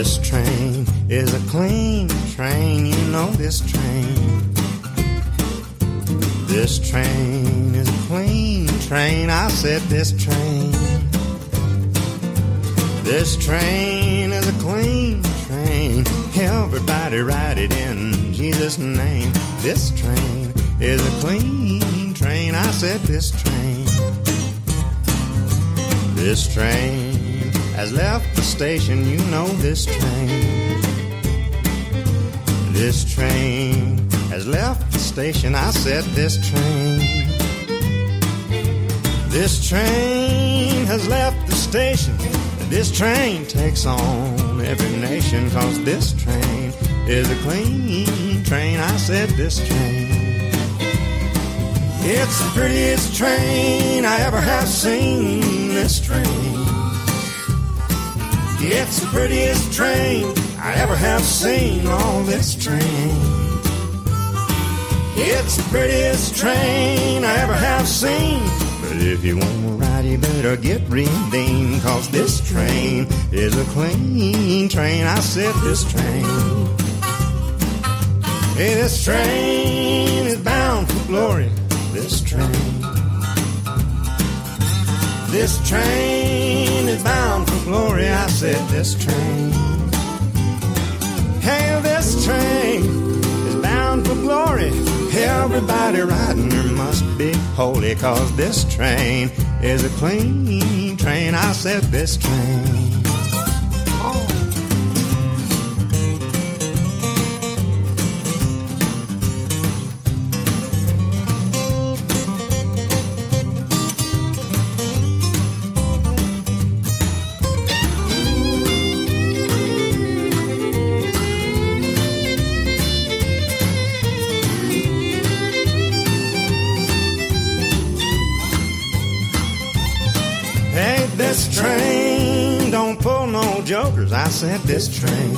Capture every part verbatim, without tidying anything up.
This train is a clean train, you know this train. This train is a clean train, I said this train. This train is a clean train, everybody ride it in Jesus' name. This train is a clean train, I said this train. This train has left the station, you know this train. This train has left the station, I said this train. This train has left the station, this train takes on every nation, 'cause this train is a clean train, I said this train. It's the prettiest train I ever have seen, this train. It's the prettiest train I ever have seen, oh, this train. It's the prettiest train I ever have seen, but if you want to ride, you better get redeemed, 'cause this train is a clean train, I said this train. Hey, this train is bound for glory, this train. This train is bound for glory, I said this train. Hey, this train is bound for glory, everybody riding her must be holy, 'cause this train is a clean train, I said this train. This train don't pull no jokers, I said this train.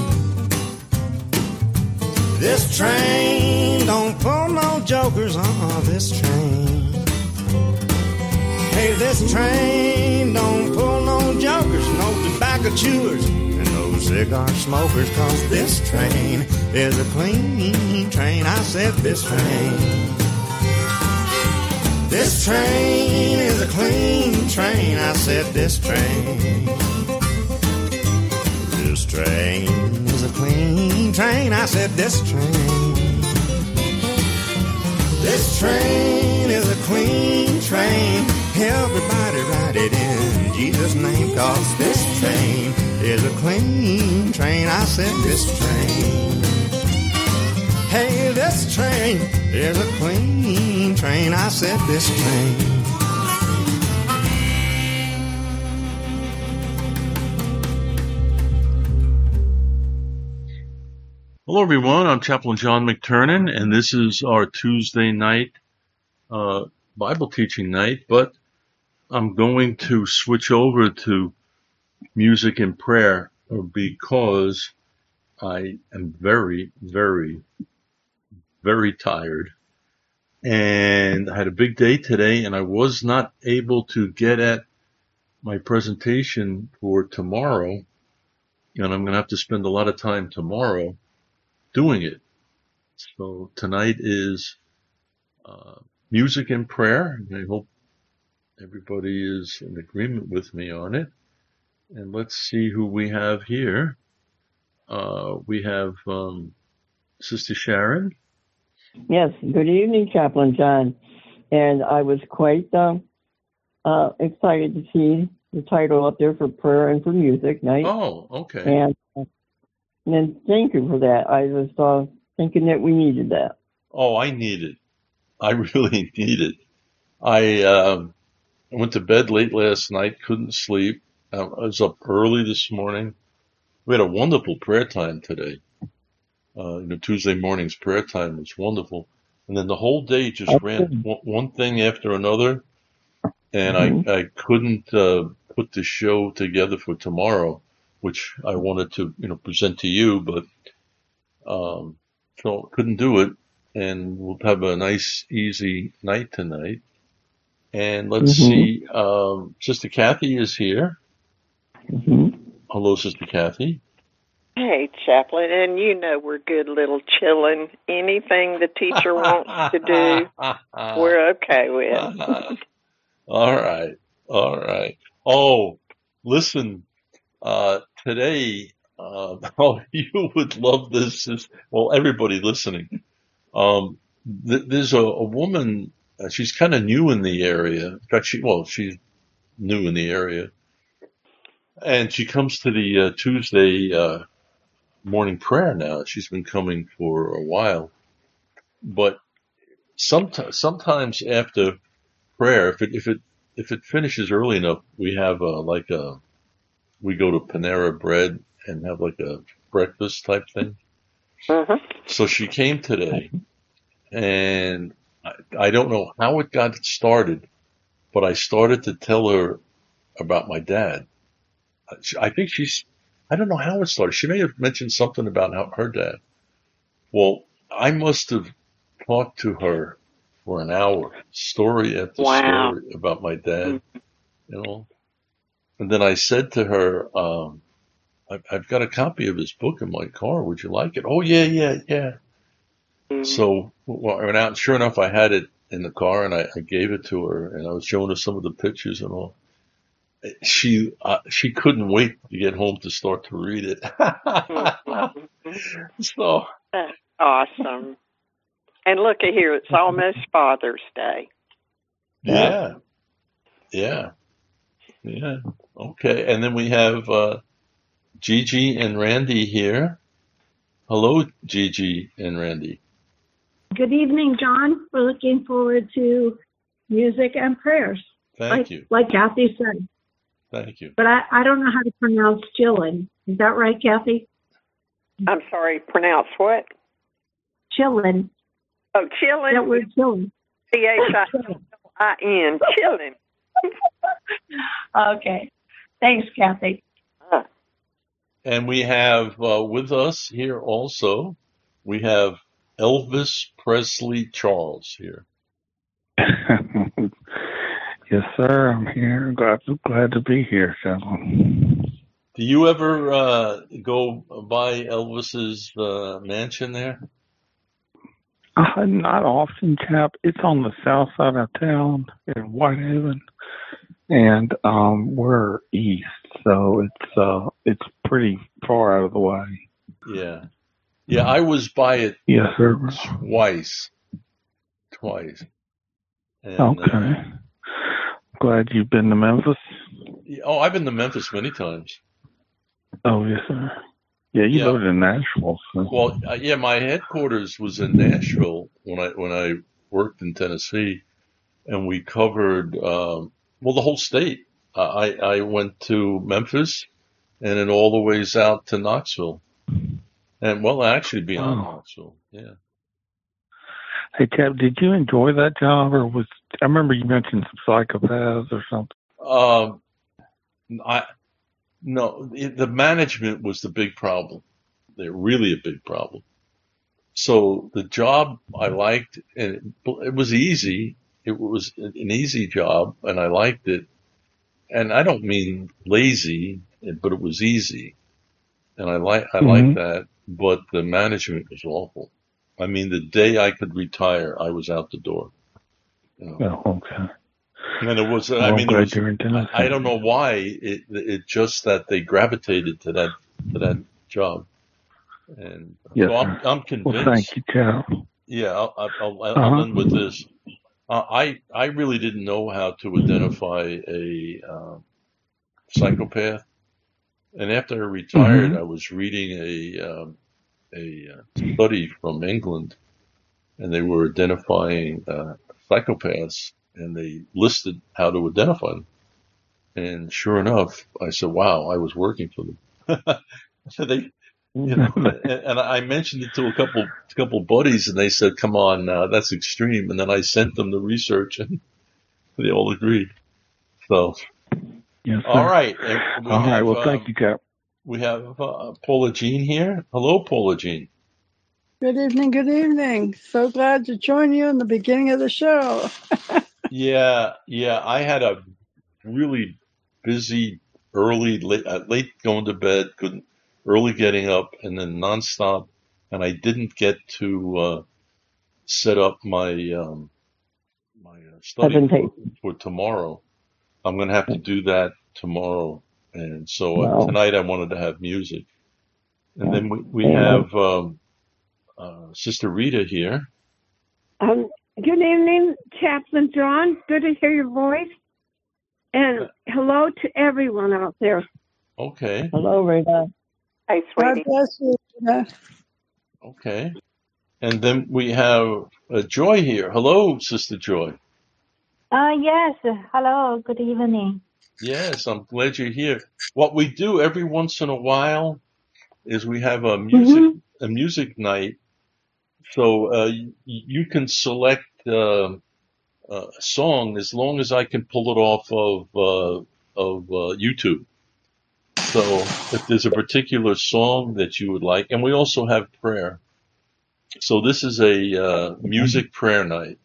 This train don't pull no jokers, uh-uh, this train. Hey, this train don't pull no jokers, no tobacco chewers, and no cigar smokers, 'cause this train is a clean train, I said this train. This train is a clean train, I said this train. This train is a clean train, I said this train. This train is a clean train, everybody ride it in Jesus' name, 'cause this train is a clean train, I said this train. Hey, this train is a clean train, I said this train. Hello, everyone. I'm Chaplain John McTurnan, and this is our Tuesday night uh, Bible teaching night, but I'm going to switch over to music and prayer because I am very, very very tired, and I had a big day today, and I was not able to get at my presentation for tomorrow, and I'm going to have to spend a lot of time tomorrow doing it. So tonight is uh, music and prayer, and I hope everybody is in agreement with me on it. And let's see who we have here. Uh, we have um, Sister Sharon. Yes, good evening, Chaplain John. And I was quite uh, uh, excited to see the title up there for prayer and for music night. Oh, okay. And, uh, and thank you for that. I was uh, thinking that we needed that. Oh, I need it. I really need it. I uh, went to bed late last night, couldn't sleep. I was up early this morning. We had a wonderful prayer time today. Uh, you know, Tuesday morning's prayer time was wonderful. And then the whole day just Okay. ran one, one thing after another. And Mhm. I, I couldn't uh, put the show together for tomorrow, which I wanted to, you know, present to you, but um, so couldn't do it. And we'll have a nice, easy night tonight. And let's Mhm. see, um, Sister Kathy is here. hmm Hello, Sister Kathy. Hey, Chaplain, and you know we're good little chillin'. Anything the teacher wants to do, we're okay with. All right. All right. Oh, listen, uh, today, uh, oh, you would love this. Is, well, everybody listening. Um, th- there's a, a woman, uh, she's kind of new in the area. In fact, she, well, she's new in the area. And she comes to the uh, Tuesday uh, morning prayer now. She's been coming for a while. But sometimes, sometimes after prayer, if it, if it, if it finishes early enough, we have uh, like a, we go to Panera Bread and have like a breakfast type thing. Mm-hmm. So she came today, and I, I don't know how it got started, but I started to tell her about my dad. I think she's, I don't know how it started. She may have mentioned something about how, her dad. Well, I must have talked to her for an hour, story after Wow. story about my dad, you know. And then I said to her, um, I've, I've got a copy of his book in my car. Would you like it? Oh, yeah, yeah, yeah. Mm-hmm. So well, I went out, and sure enough, I had it in the car, and I, I gave it to her, and I was showing her some of the pictures and all. She uh, she couldn't wait to get home to start to read it. So That's awesome. And look at here, it's almost Father's Day. yeah, yeah, yeah. Okay, and then we have uh, Gigi and Randy here. Hello, Gigi and Randy. Good evening, John. We're looking forward to music and prayers. Thank like, you. Like Kathy said. Thank you. But I, I don't know how to pronounce chillin'. Is that right, Kathy? I'm sorry, pronounce what? Chillin'. Oh, chillin'. That word chillin'. C H I N, chillin'. Okay. Thanks, Kathy. Uh. And we have uh, with us here also, we have Elvis Presley Charles here. Yes, sir. I'm here. Glad, glad to be here, gentlemen. Do you ever uh, go by Elvis's uh, mansion there? Uh, not often, chap. It's on the south side of town in Whitehaven, and um, we're east, so it's uh, it's pretty far out of the way. Yeah, yeah. I was by it. Yes, sir. Twice, twice. And, okay. Uh, Glad you've been to Memphis. Oh, I've been to Memphis many times. Oh, yes, sir. Yeah, you yeah. lived in Nashville. So. Well, uh, yeah, my headquarters was in Nashville when I when I worked in Tennessee, and we covered um, well the whole state. Uh, I I went to Memphis, and then all the ways out to Knoxville, and well, actually beyond wow. Knoxville. Yeah. Hey, Tab, did you enjoy that job, or was I remember you mentioned some psychopaths or something? Um, I no, it, the management was the big problem. They're really a big problem. So the job I liked, and it, it was easy. It was an easy job, and I liked it. And I don't mean lazy, but it was easy, and I like I mm-hmm. like that. But the management was awful. I mean, the day I could retire, I was out the door. You know? Oh, okay. And it was, well, I mean, it was, I, I don't know why, it, it just that they gravitated to that, to that job. And yes, so I'm, I'm convinced. Well, thank you, Joe. Yeah, I'll, I'll, I'll, uh-huh. I'll end with this. Uh, I, I really didn't know how to identify a, uh, psychopath. And after I retired, mm-hmm. I was reading a, um, a uh, study from England, and they were identifying uh, psychopaths, and they listed how to identify them. And sure enough, I said, "Wow, I was working for them." So they, you know, and, and I mentioned it to a couple, a couple buddies, and they said, "Come on, uh, that's extreme." And then I sent them the research, and they all agreed. So, yes, all right, all right. Well, thank um, you, Cap. We have uh, Paula Jean here. Hello, Paula Jean. Good evening, good evening. So glad to join you in the beginning of the show. yeah, yeah. I had a really busy, early, late, uh, late going to bed. Couldn't early getting up and then nonstop. And I didn't get to uh, set up my um, my uh, study for, for tomorrow. I'm going to have to do that tomorrow. And so uh, Wow. tonight I wanted to have music. And then we, we Amen. have um, uh, Sister Rita here. Um, good evening, Chaplain John. Good to hear your voice. And hello to everyone out there. Okay. Hello, Rita. Hi, God sweetie. bless you, Rita. Okay. And then we have uh, Joy here. Hello, Sister Joy. Uh, yes. Hello. Good evening. Yes, I'm glad you're here. What we do every once in a while is we have a music Mm-hmm. a music night. So uh, you, you can select uh, a song as long as I can pull it off of uh, of uh, YouTube. So if there's a particular song that you would like, and we also have prayer. So this is a uh, music prayer night.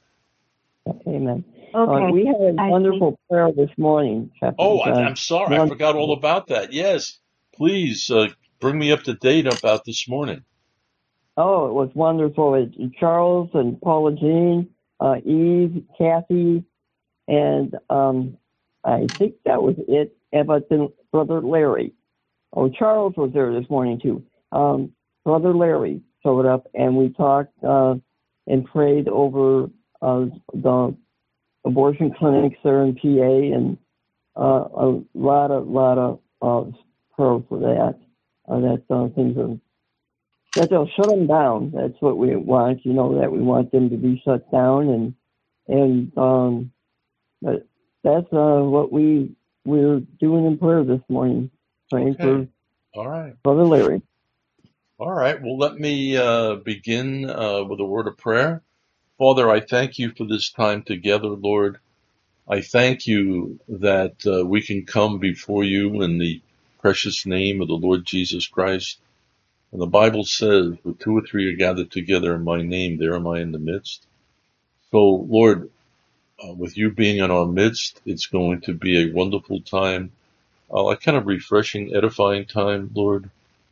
Amen. Okay. Uh, we had a I wonderful prayer this morning, Chaplain Oh, I, John. I'm sorry. I forgot all about that. Yes. Please uh, bring me up to date about this morning. Oh, it was wonderful. It, Charles and Paula Jean, uh, Eve, Kathy, and um, I think that was it. And but then Brother Larry. Oh, Charles was there this morning too. Um, Brother Larry showed up, and we talked uh, and prayed over uh, the abortion clinics there in P A, and uh, a lot of lot of uh, prayer for that. Uh, that uh, things are that they'll shut them down. That's what we want. You know, that we want them to be shut down, and and um, but that's uh, what we we're doing in prayer this morning, praying Okay. for All right. Brother Larry. All right. Well, let me uh, begin uh, with a word of prayer. Father, I thank you for this time together, Lord. I thank you that uh, we can come before you in the precious name of the Lord Jesus Christ. And the Bible says, where two or three are gathered together in my name, there am I in the midst. So, Lord, uh, with you being in our midst, it's going to be a wonderful time, uh, a kind of refreshing, edifying time, Lord.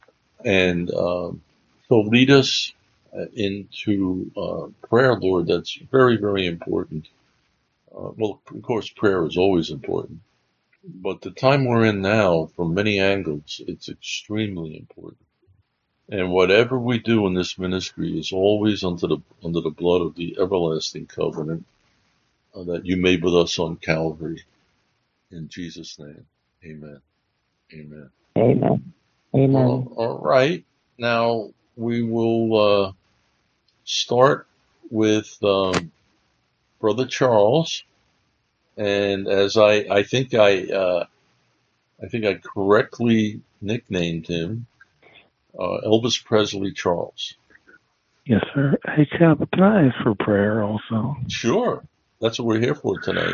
And um, so lead us uh, into uh, prayer, Lord. That's very, very important. Uh, well, of course, prayer is always important. But the time we're in now, from many angles, it's extremely important. And whatever we do in this ministry is always under the under the blood of the everlasting covenant uh, that you made with us on Calvary. In Jesus' name, amen. Amen. Amen. Amen. Uh, all right. Now we will uh, start with um, Brother Charles. And as I, I think I, uh, I think I correctly nicknamed him, uh, Elvis Presley Charles. Yes, sir. Hey, Chap, can I ask for prayer also? Sure. That's what we're here for tonight.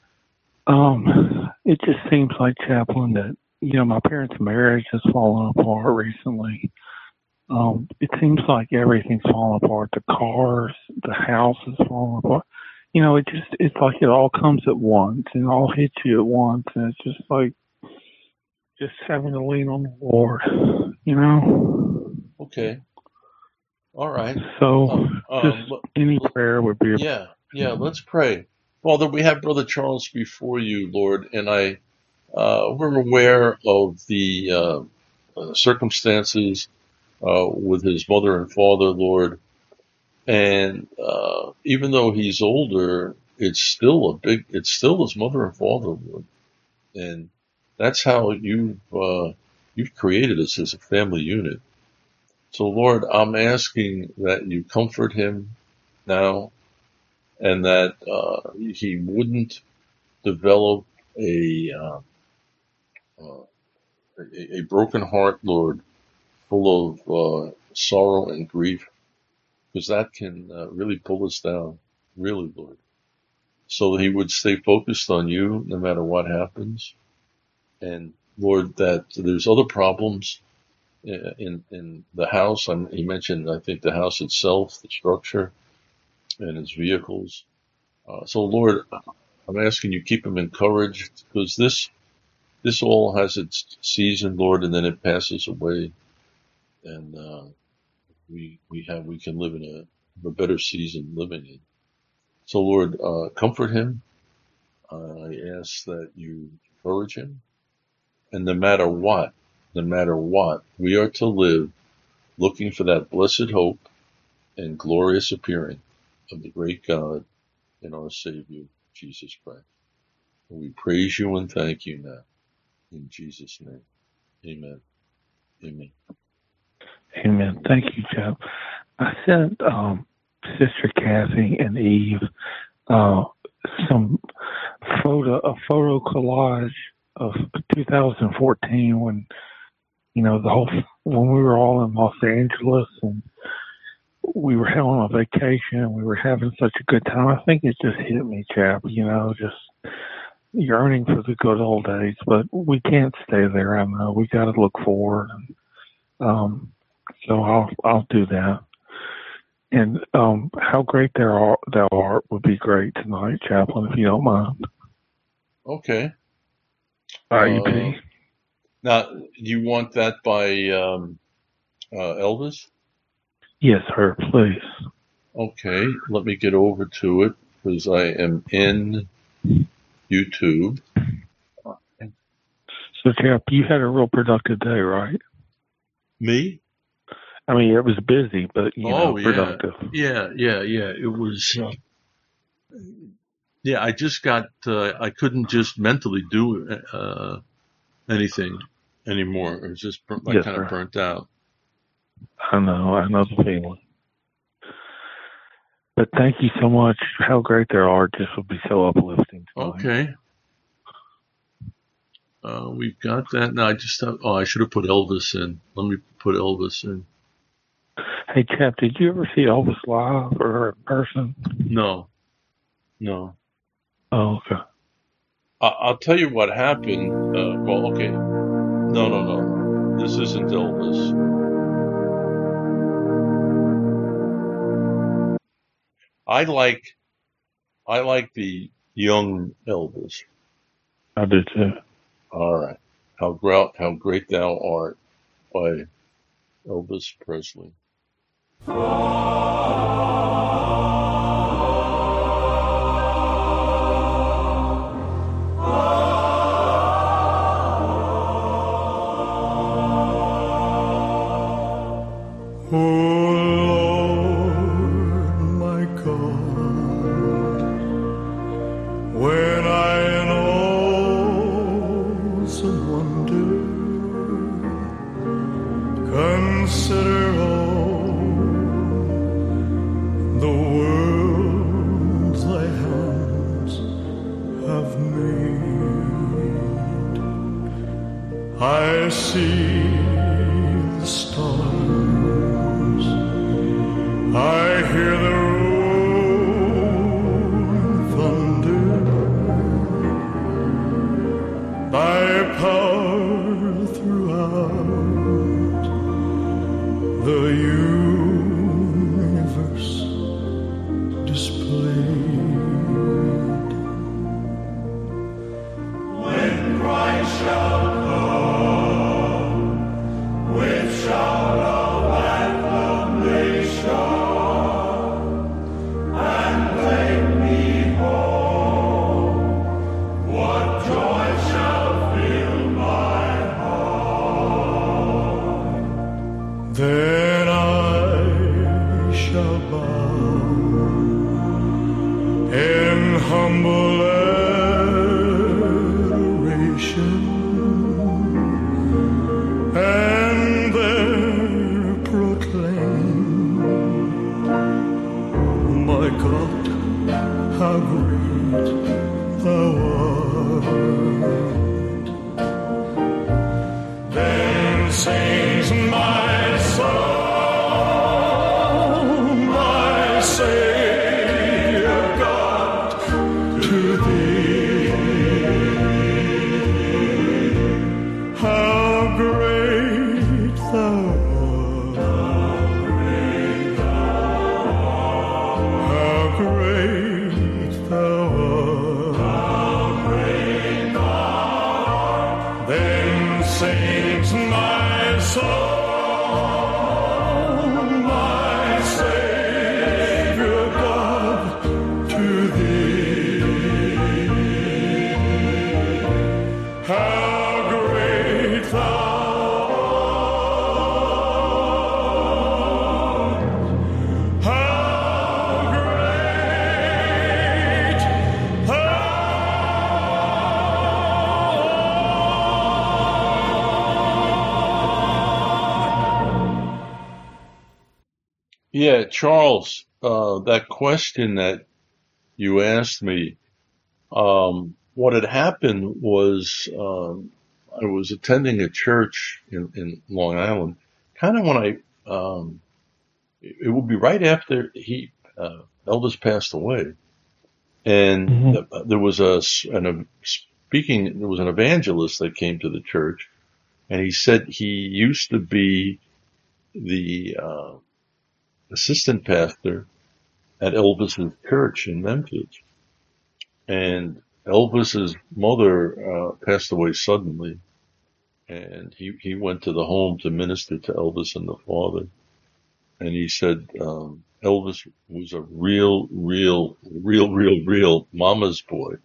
Um, it just seems like, Chaplain, that, you know, my parents' marriage has fallen apart recently. Um, it seems like everything's falling apart. The cars, the house is falling apart. You know, it just, it's like it all comes at once and all hits you at once. And it's just like, just having to lean on the Lord, you know? Okay. All right. So, Um, just um, any prayer would be. Yeah. Yeah. Let's pray. Father, we have Brother Charles before you, Lord, and I, uh, we're aware of the, uh, uh circumstances, uh, with his mother and father, Lord. And, uh, even though he's older, it's still a big, it's still his mother and father, Lord. And that's how you've, uh, you've created us as a family unit. So Lord, I'm asking that you comfort him now and that, uh, he wouldn't develop a, uh, uh, a, a broken heart, Lord, full of, uh, sorrow and grief, because that can uh, really pull us down, really, Lord. So he would stay focused on you no matter what happens. And Lord, that there's other problems in in the house. I'm, he mentioned, I think, the house itself, the structure, and his vehicles. Uh, so Lord, I'm asking you keep him encouraged, because this this all has its season, Lord, and then it passes away. and uh, we we have we can live in a, a better season living in. So Lord, uh, comfort him. Uh, I ask that you encourage him, and no matter what, no matter what, we are to live looking for that blessed hope and glorious appearing of the great God and our Savior, Jesus Christ. And we praise you and thank you now. In Jesus' name. Amen. Amen. Amen. Thank you, Jeff. I sent um, Sister Kathy and Eve uh, some photo, a photo collage of two thousand fourteen when, you know, the whole, when we were all in Los Angeles and we were on a vacation. We were having such a good time. I think it just hit me, chap, you know, just yearning for the good old days, but we can't stay there. I know we got to look forward. And, um, so I'll, I'll do that. And, um, how great thou art, thou art would be great tonight, Chaplain, if you don't mind. Okay. R E P. Uh, now, you want that by um, uh, Elvis? Yes, sir, please. Okay, let me get over to it because I am in YouTube. So, Chap, you had a real productive day, right? Me? I mean, it was busy, but, you oh, know, productive. Yeah, yeah, yeah, yeah. It was, uh, yeah, I just got, uh, I couldn't just mentally do uh, anything anymore. It was just, I Yes, kind of sir. burnt out. I know, I know the feeling. But thank you so much. How great there are just would be so uplifting tonight. Okay. Uh, we've got that. Now I just thought, oh, I should have put Elvis in. Let me put Elvis in. Hey, Chap, did you ever see Elvis live or in person? No. No. Oh, okay. I, I'll tell you what happened. Uh, well, okay. No, no, no. This isn't Elvis. I like, I like the young Elvis. I do too. All right. How great, how great thou art by Elvis Presley. I see the stars, I hear the rolling thunder, thy power throughout the universe displayed. When Christ shall then I shall bow in humble adoration, and there proclaim, my God, how great thou art. Then sings my sings my soul. Yeah, Charles, uh, that question that you asked me, um, what had happened was um, I was attending a church in, in Long Island, kind of when I, um, it, it would be right after he, uh, Elvis passed away. And Mm-hmm. th- there was a, an, a speaking, there was an evangelist that came to the church, and he said he used to be the, uh, assistant pastor at Elvis's church in Memphis. And Elvis's mother uh, passed away suddenly, and he, he went to the home to minister to Elvis and the father. And he said um, Elvis was a real, real, real, real, real mama's boy.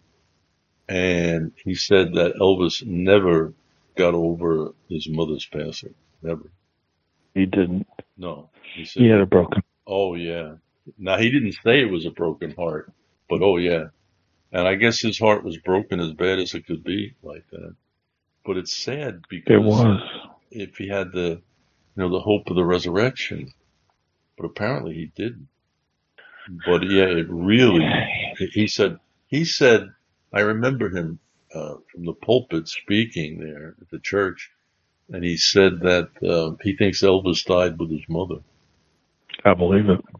And he said that Elvis never got over his mother's passing. Never. He didn't. No. He said, He had a broken. oh, yeah. Now, he didn't say it was a broken heart, but oh, yeah. And I guess his heart was broken as bad as it could be like that. But it's sad because It was. if he had the, you know, the hope of the resurrection, but apparently he didn't. But yeah, it really, he said, he said, I remember him uh, from the pulpit speaking there at the church, and he said that uh, he thinks Elvis died with his mother. I believe it.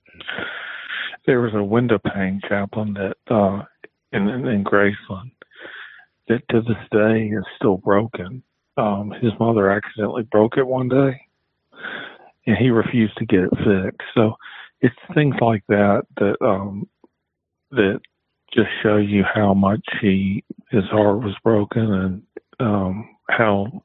There was a window pane, Chaplain, that uh, in, in Graceland that to this day is still broken. Um, his mother accidentally broke it one day, and he refused to get it fixed. So it's things like that that um, that just show you how much he his heart was broken, and um, how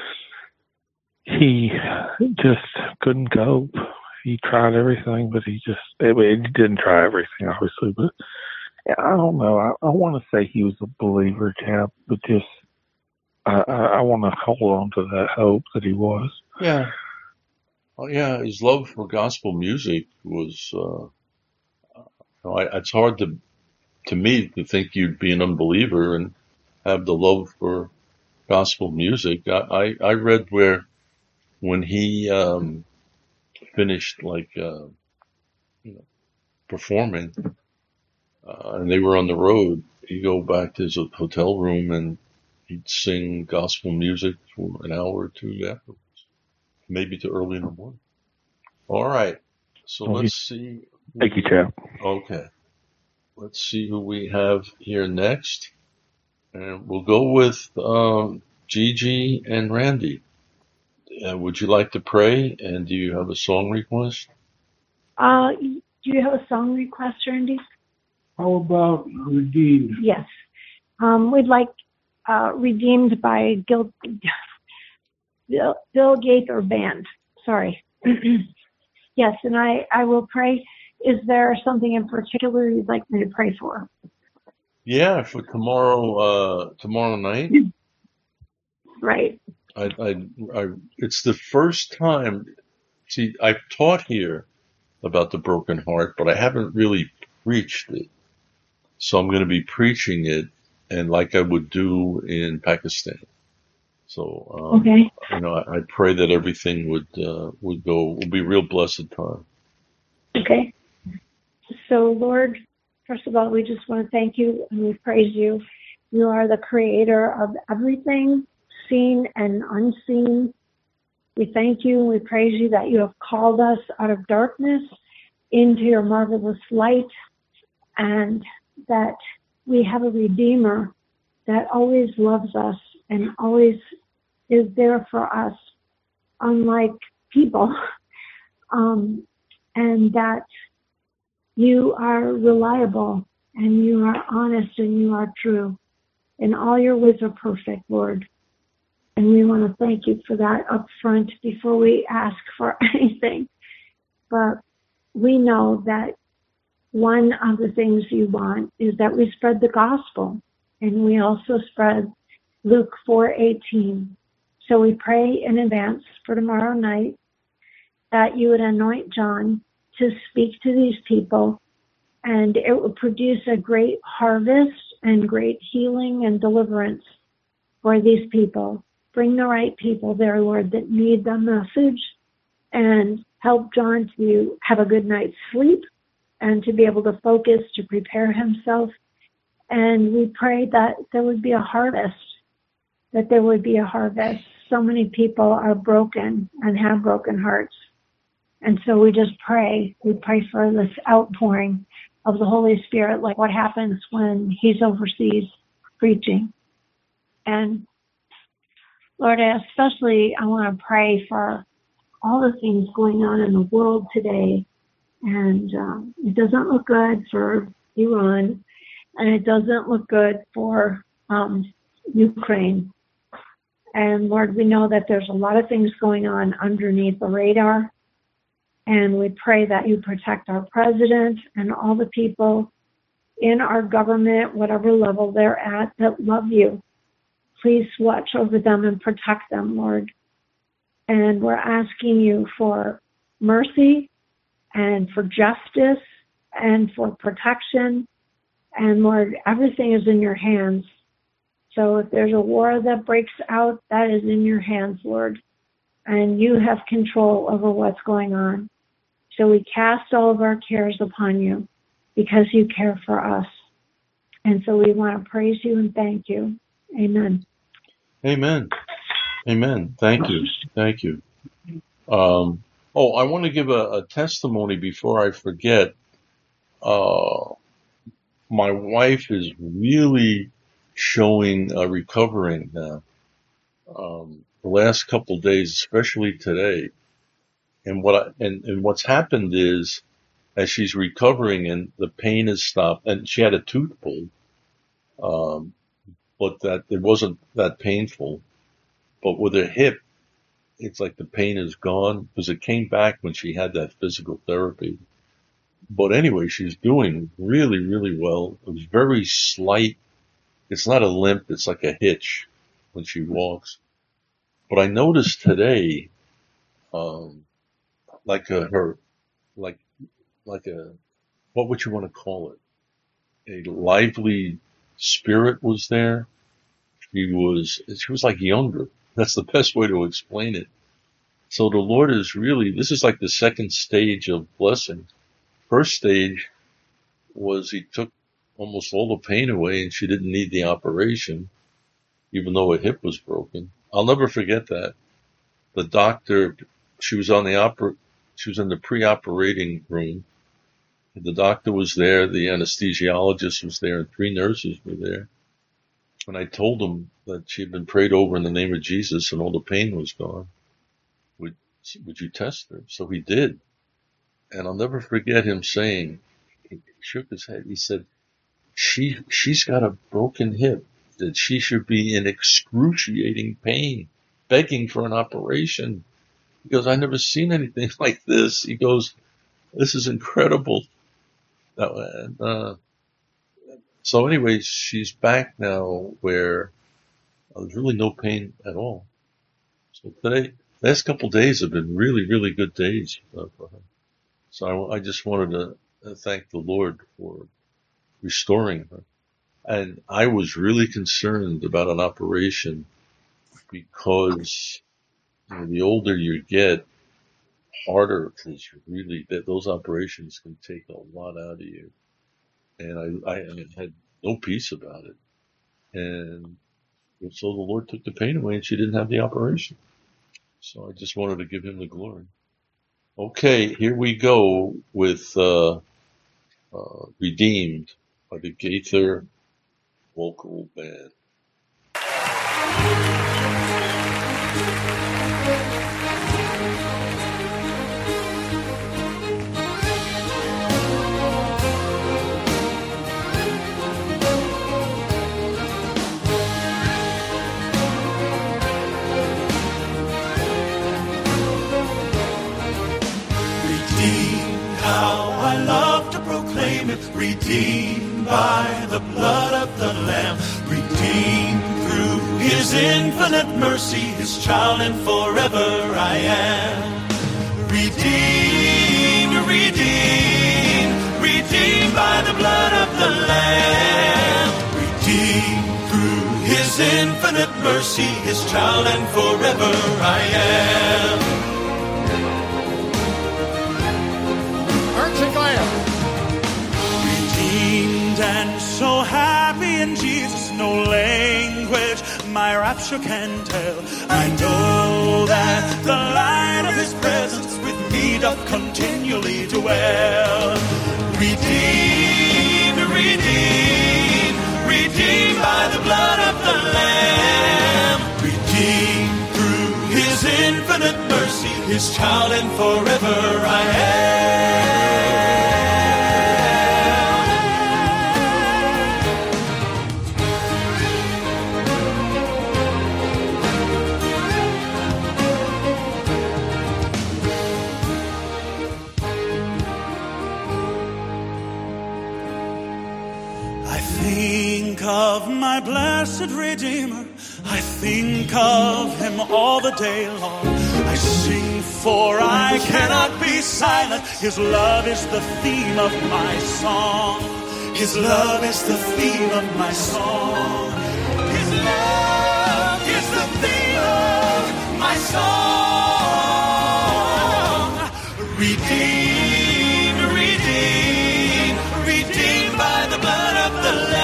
he just couldn't cope. He tried everything, but he just, he didn't try everything, obviously, but I don't know. I, I want to say he was a believer, chap, but just, I, I, I want to hold on to that hope that he was. Yeah. Oh, yeah. His love for gospel music was, uh, you know, I, it's hard to, to me to think you'd be an unbeliever and have the love for gospel music. I, I, I read where when he, um, finished like uh, you know, performing, uh, and they were on the road, he'd go back to his hotel room and he'd sing gospel music for an hour or two afterwards, maybe to early in the morning. All right, so Thank let's you. see. Thank you, chap. Okay, let's see who we have here next, and we'll go with um, Gigi and Randy. Uh, would you like to pray, and do you have a song request? Uh, do you have a song request, Randy? How about Redeemed? Yes. Um, we'd like uh, Redeemed by Gil, Bill, Bill Gaither Band. Sorry. Yes, and I, I will pray. Is there something in particular you'd like me to pray for? Yeah, for tomorrow, uh, tomorrow night. Right. I, I, I, it's the first time, see, I've taught here about the broken heart, but I haven't really preached it. So I'm going to be preaching it, and like I would do in Pakistan. So, um, okay. you know, I, I pray that everything would, uh, would go, will be a real blessed time. Okay. So, Lord, first of all, we just want to thank you and we praise you. You are the creator of everything, seen and unseen. We thank you and we praise you that you have called us out of darkness into your marvelous light, and that we have a Redeemer that always loves us and always is there for us, unlike people, um, and that you are reliable and you are honest and you are true, and all your ways are perfect, Lord. And we want to thank you for that up front before we ask for anything. But we know that one of the things you want is that we spread the gospel. And we also spread Luke four eighteen. So we pray in advance for tomorrow night that you would anoint John to speak to these people, and it will produce a great harvest and great healing and deliverance for these people. Bring the right people there, Lord, that need the message, and help John to have a good night's sleep and to be able to focus, to prepare himself. And we pray that there would be a harvest, that there would be a harvest. So many people are broken and have broken hearts. And so we just pray, we pray for this outpouring of the Holy Spirit, like what happens when he's overseas preaching. And Lord, especially I want to pray for all the things going on in the world today. And um, it doesn't look good for Iran, and it doesn't look good for um, Ukraine. And Lord, we know that there's a lot of things going on underneath the radar. And we pray that you protect our president and all the people in our government, whatever level they're at, that love you. Please watch over them and protect them, Lord. And we're asking you for mercy and for justice and for protection. And Lord, everything is in your hands. So if there's a war that breaks out, that is in your hands, Lord. And you have control over what's going on. So we cast all of our cares upon you because you care for us. And so we want to praise you and thank you. Amen. Amen. Amen. Thank you. Thank you. Um, oh, I want to give a, a testimony before I forget. Uh, my wife is really showing uh, recovering now. Um, the last couple of days, especially today. And what I, and, and what's happened is, as she's recovering and the pain has stopped, and she had a tooth pulled, um, but that it wasn't that painful. But with her hip, it's like the pain is gone because it came back when she had that physical therapy. But anyway, she's doing really, really well. It was very slight. It's not a limp. It's like a hitch when she walks. But I noticed today, um, like a, her, like, like a, what would you want to call it? A lively spirit was there. She was, she was like younger. That's the best way to explain it. So the Lord is really, this is like the second stage of blessing. First stage was he took almost all the pain away and she didn't need the operation, even though her hip was broken. I'll never forget that. The doctor, she was on the opera, she was in the pre-operating room. The doctor was there, the anesthesiologist was there, and three nurses were there. And I told them that she had been prayed over in the name of Jesus and all the pain was gone. Would, would you test her? So he did. And I'll never forget him saying, he shook his head. He said, she, she's got a broken hip, that she should be in excruciating pain, begging for an operation. He goes, I never seen anything like this. He goes, this is incredible. And, uh, so anyway, she's back now where uh, there's really no pain at all. So today, last couple of days have been really, really good days uh, for her. So I, I just wanted to uh, thank the Lord for restoring her. And I was really concerned about an operation because, you know, the older you get, harder it is really, that those operations can take a lot out of you. And I, I had no peace about it. And so the Lord took the pain away and she didn't have the operation. So I just wanted to give him the glory. Okay, here we go with uh, uh, Redeemed by the Gaither Vocal Band. Redeemed by the blood of the Lamb, redeemed through His infinite mercy, His child, and forever I am. Redeemed, redeemed, redeemed by the blood of the Lamb. Redeemed through His infinite mercy, His child, and forever I am. Aren't you glad? Redeemed and so happy in Jesus, no language my rapture can tell. I know that the light of His presence with me doth continually dwell. Redeemed, redeemed, redeemed by the blood of the Lamb. Redeemed through His infinite mercy, His child, and forever I am. Think of my blessed Redeemer, I think of Him all the day long. I sing for I cannot be silent. His love is the theme of my song. His love is the theme of my song. His love is the theme of my song. Redeemed, redeemed, redeemed by the blood of the Lamb.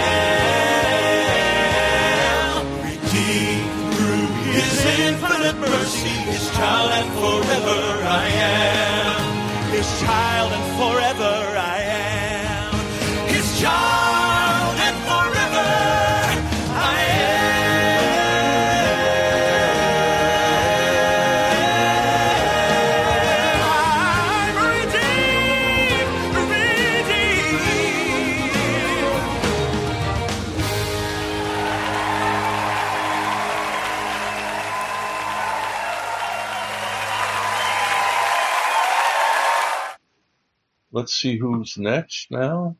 Mercy, His child, and forever I am. His child, and forever I am. His child, and forever I am. I'm redeemed, Let's see who's next now.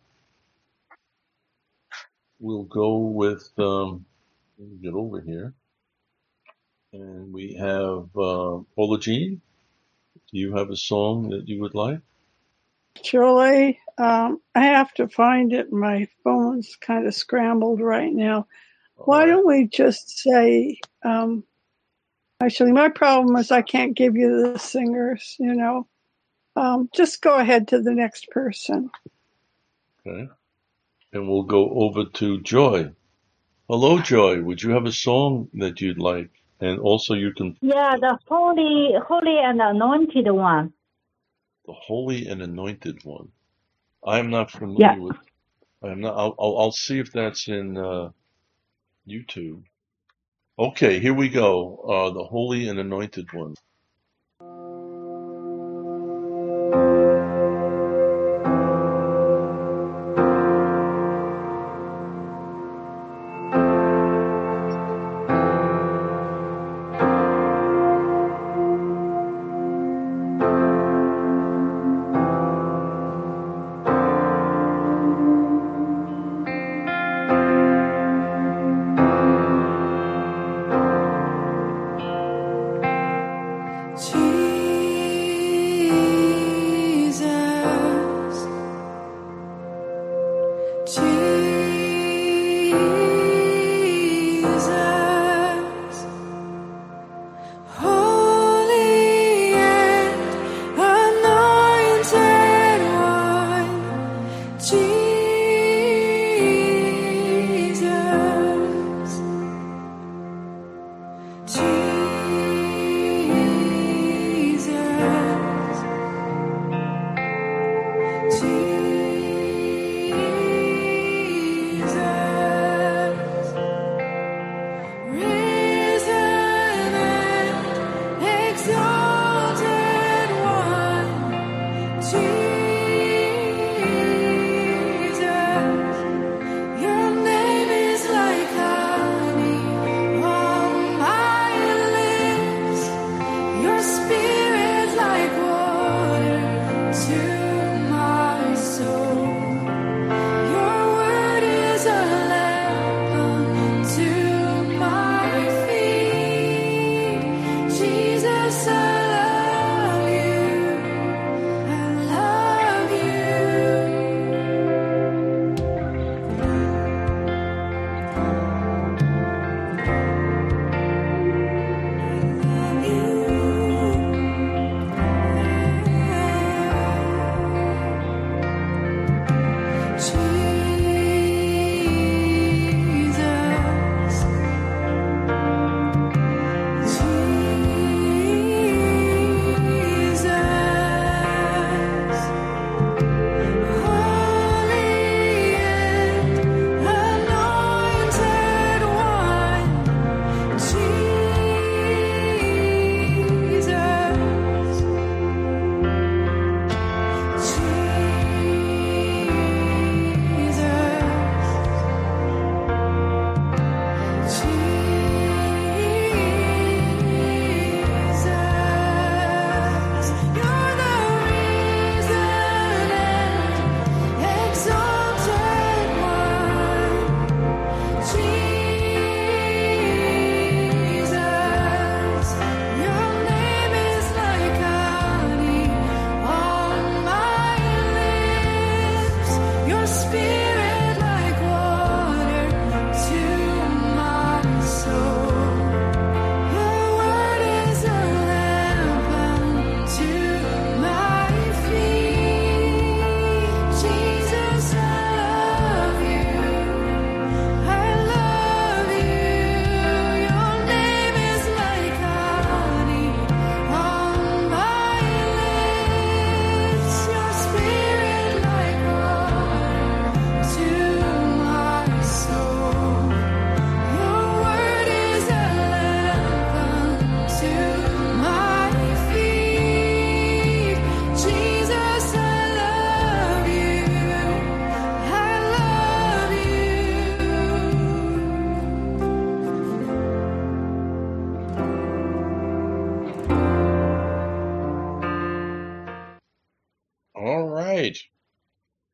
We'll go with, um, let me get over here. And we have uh, Paula Jean. Do you have a song that you would like? Surely, um, I have to find it. My phone's kind of scrambled right now. Why don't we just say, um, actually, my problem is I can't give you the singers, you know. Um, just go ahead to the next person. Okay. And we'll go over to Joy. Hello, Joy. Would you have a song that you'd like? And also you can... Yeah, the holy, holy and anointed one. The Holy and Anointed One. I'm not familiar Yeah. with... I'm not... I'll, I'll, I'll see if that's in uh, YouTube. Okay, here we go. Uh, the Holy and Anointed One.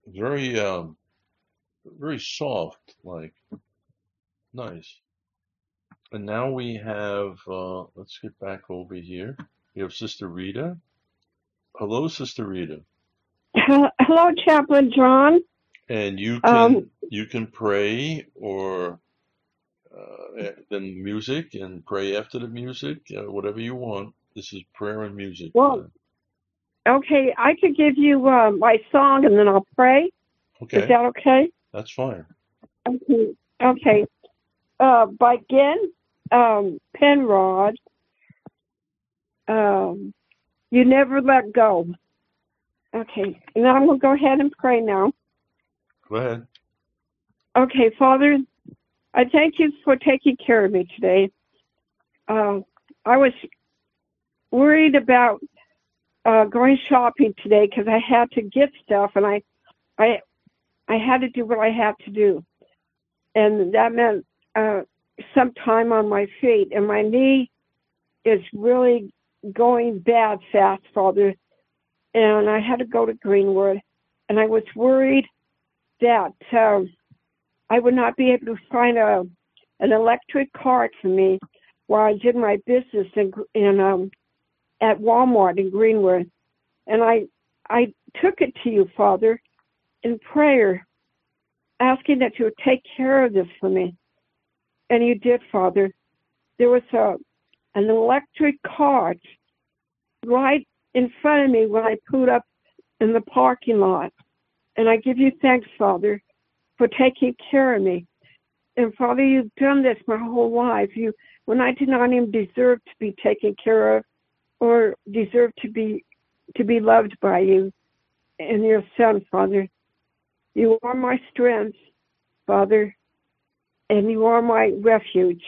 very, um, very soft, like nice. And now we have, uh, let's get back over here. We have Sister Rita. Hello, Sister Rita. Hello, Chaplain John. And you can Um, you can pray or uh, then music and pray after the music, uh, whatever you want. This is prayer and music. well, okay, I could give you uh, my song and then I'll pray. Okay. Is that okay? That's fine. Okay. Okay. Uh, by Gen um, Penrod, um, You Never Let Go. Okay. Now I'm going to go ahead and pray now. Go ahead. Okay, Father, I thank you for taking care of me today. Uh, I was worried about uh, going shopping today because I had to get stuff, and I, I, I had to do what I had to do, and that meant uh, some time on my feet, and my knee is really going bad fast, Father, and I had to go to Greenwood, and I was worried that um, I would not be able to find a an electric cart for me while I did my business in, in um, at Walmart in Greenwood. And I I took it to you, Father, in prayer, asking that you would take care of this for me. And you did, Father. There was a an electric cart right in front of me when I pulled up in the parking lot. And I give you thanks, Father, for taking care of me. And Father, you've done this my whole life. You, when I did not even deserve to be taken care of or deserve to be to be loved by you and your Son, Father. You are my strength, Father, and you are my refuge.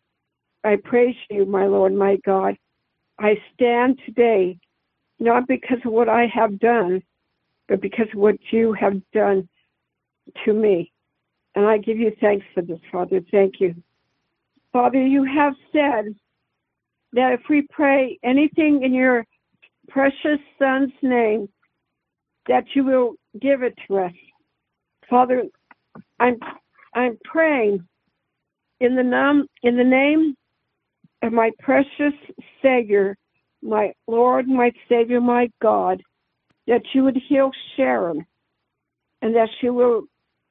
I praise you, my Lord, my God. I stand today, not because of what I have done, but because of what you have done to me. And I give you thanks for this, Father. Thank you. Father, you have said that if we pray anything in your precious Son's name, that you will give it to us. Father, I'm I'm praying in the name in the name of my precious Savior, my Lord, my Savior, my God, that you would heal Sharon and that she will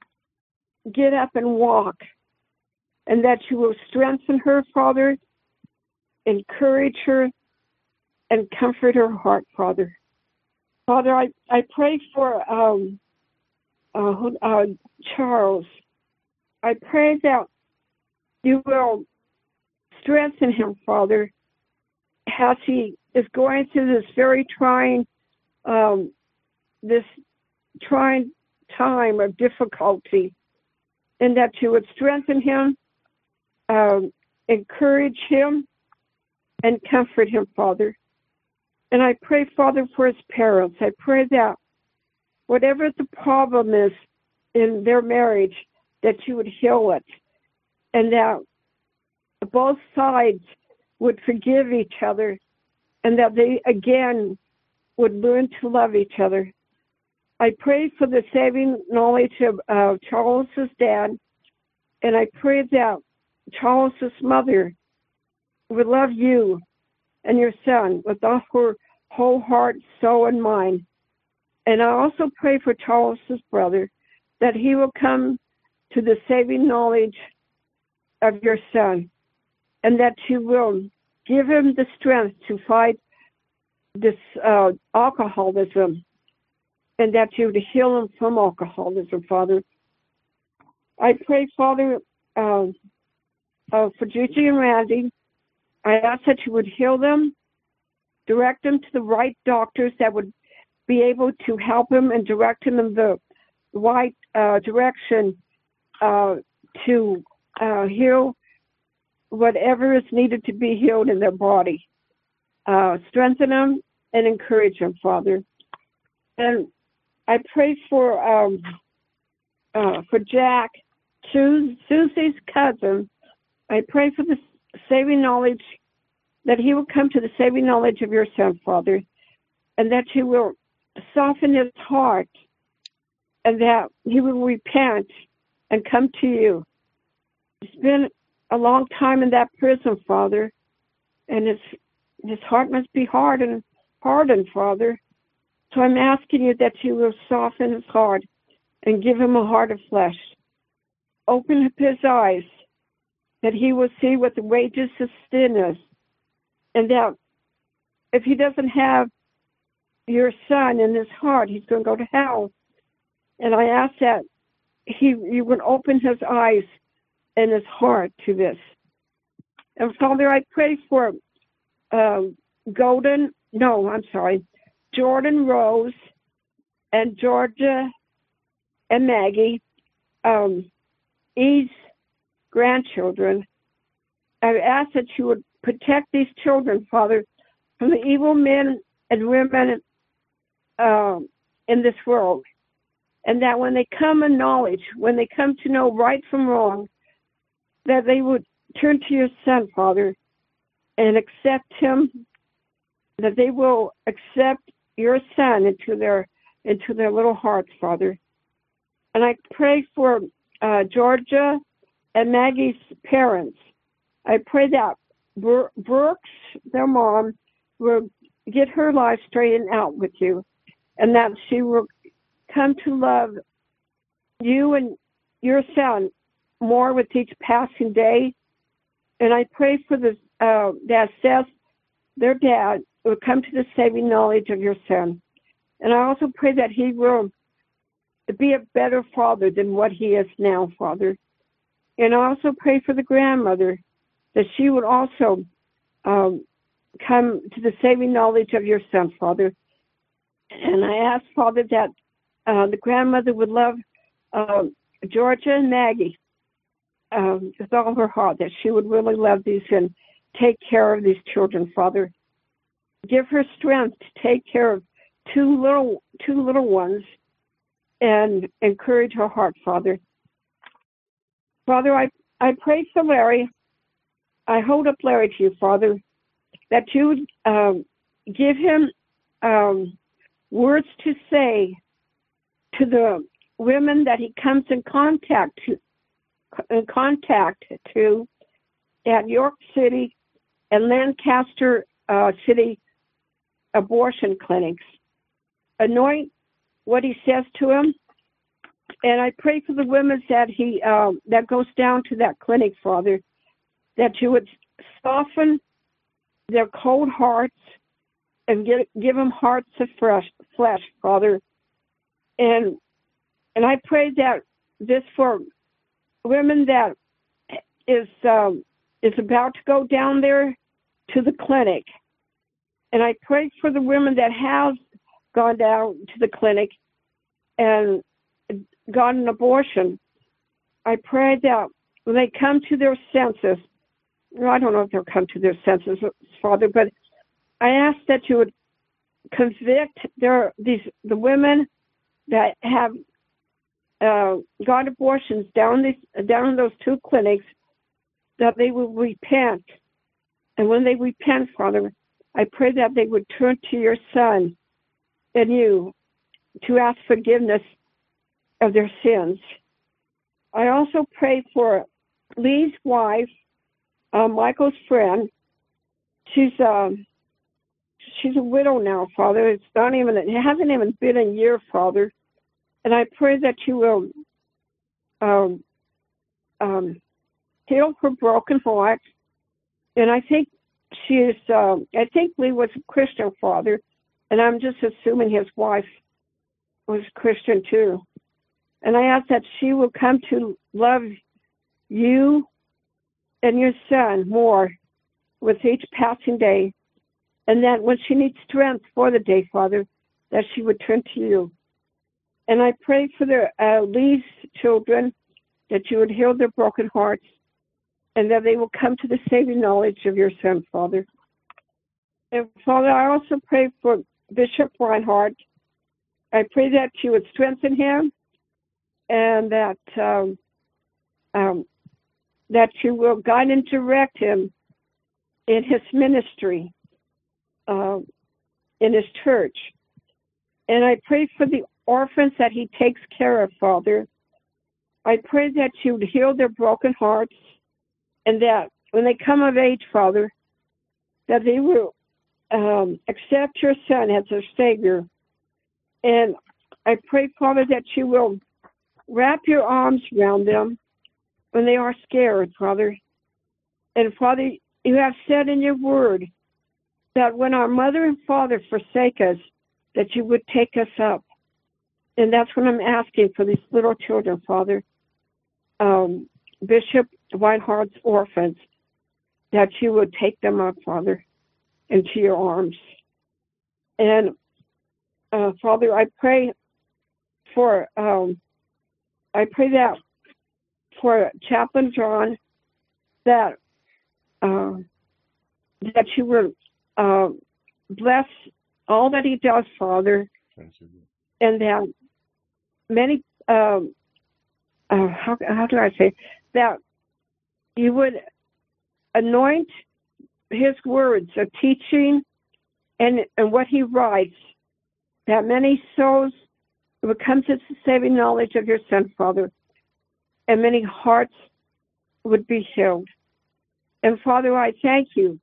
get up and walk and that you will strengthen her, Father, encourage her, and comfort her heart, Father. Father, I, I pray for um, uh, uh, Charles. I pray that you will strengthen him, Father, as he is going through this very trying, um, this trying time of difficulty, and that you would strengthen him, um, encourage him, and comfort him, Father. And I pray, Father, for his parents. I pray that whatever the problem is in their marriage, that you would heal it, and that both sides would forgive each other, and that they again would learn to love each other. I pray for the saving knowledge of uh, Charles's dad, and I pray that Charles's mother would love you and your son with all her whole heart, soul, and mind. And I also pray for Charles's brother, that he will come to the saving knowledge of your son, and that you will give him the strength to fight this uh, alcoholism, and that you would heal him from alcoholism, Father. I pray, Father, uh, uh, for Gigi and Randy. I ask that you would heal them, direct them to the right doctors that would be able to help him and direct him in the right uh, direction uh, to uh, heal whatever is needed to be healed in their body. Uh, strengthen them and encourage them, Father. And I pray for um, uh, for Jack, Su- Susie's cousin. I pray for the saving knowledge, that he will come to the saving knowledge of your Son, Father, and that you will soften his heart and that he will repent and come to you. It's been a long time in that prison, Father, and his his heart must be hardened, hardened, Father. So I'm asking you that you will soften his heart and give him a heart of flesh. Open up his eyes, that he will see what the wages of sin is, and that if he doesn't have your son in his heart, he's going to go to hell. And I ask that he you would open his eyes and his heart to this. And Father, I pray for uh, Golden, no, I'm sorry, Jordan Rose and Georgia and Maggie, um, Eve's grandchildren. I ask that you would protect these children, Father, from the evil men and women uh, in this world. And that when they come in knowledge, when they come to know right from wrong, that they would turn to your Son, Father, and accept him, that they will accept your Son into their into their little hearts, Father. And I pray for uh, Georgia and Maggie's parents. I pray that Brooks, their mom, will get her life straightened out with you, and that she will come to love you and your Son more with each passing day. And I pray for the uh, that Seth, their dad, will come to the saving knowledge of your Son. And I also pray that he will be a better father than what he is now, Father. And I also pray for the grandmother, that she would also um, come to the saving knowledge of your Son, Father. And I ask, Father, that uh, the grandmother would love uh, Georgia and Maggie um, with all her heart, that she would really love these and take care of these children, Father. Give her strength to take care of two little two little ones and encourage her heart, Father. Father, I, I pray for Larry. I hold up Larry to you, Father, that you would um, give him um, words to say to the women that he comes in contact to, in contact to at York City and Lancaster uh, City abortion clinics. Anoint what he says to him, and I pray for the women that he uh, that goes down to that clinic, Father, that you would soften their cold hearts and give, give them hearts of fresh flesh, Father. And and I pray that this for women that is um, is about to go down there to the clinic. And I pray for the women that have gone down to the clinic and got an abortion. I pray that when they come to their senses, well, I don't know if they'll come to their senses, Father, but I ask that you would convict their these the women that have uh, got abortions down these down in those two clinics, that they will repent. And when they repent, Father, I pray that they would turn to your Son and you to ask forgiveness of their sins. I also pray for Lee's wife, uh, Michael's friend. She's um, she's a widow now, Father. It's not even it hasn't even been a year, Father. And I pray that you will um, um, heal her broken heart. And I think she is. Uh, I think Lee was a Christian, Father, and I'm just assuming his wife was Christian too. And I ask that she will come to love you and your Son more with each passing day, and that when she needs strength for the day, Father, that she would turn to you. And I pray for the uh, Lee's children, that you would heal their broken hearts, and that they will come to the saving knowledge of your Son, Father. And Father, I also pray for Bishop Reinhardt. I pray that you would strengthen him, and that um, um, that you will guide and direct him in his ministry, uh, in his church. And I pray for the orphans that he takes care of, Father. I pray that you would heal their broken hearts, and that when they come of age, Father, that they will um, accept your Son as their Savior. And I pray, Father, that you will wrap your arms around them when they are scared, Father. And Father, you have said in your word that when our mother and father forsake us, that you would take us up. And that's what I'm asking for these little children, Father. Um, Bishop Whiteheart's orphans, that you would take them up, Father, into your arms. And uh, Father, I pray for, um, I pray that for Chaplain John, that uh, that you would uh, bless all that he does, Father, and that many, um, uh, how, how do I say, that you would anoint his words of teaching and, and what he writes, that many souls would come to the saving knowledge of your Son, Father, and many hearts would be healed. And Father, I thank you.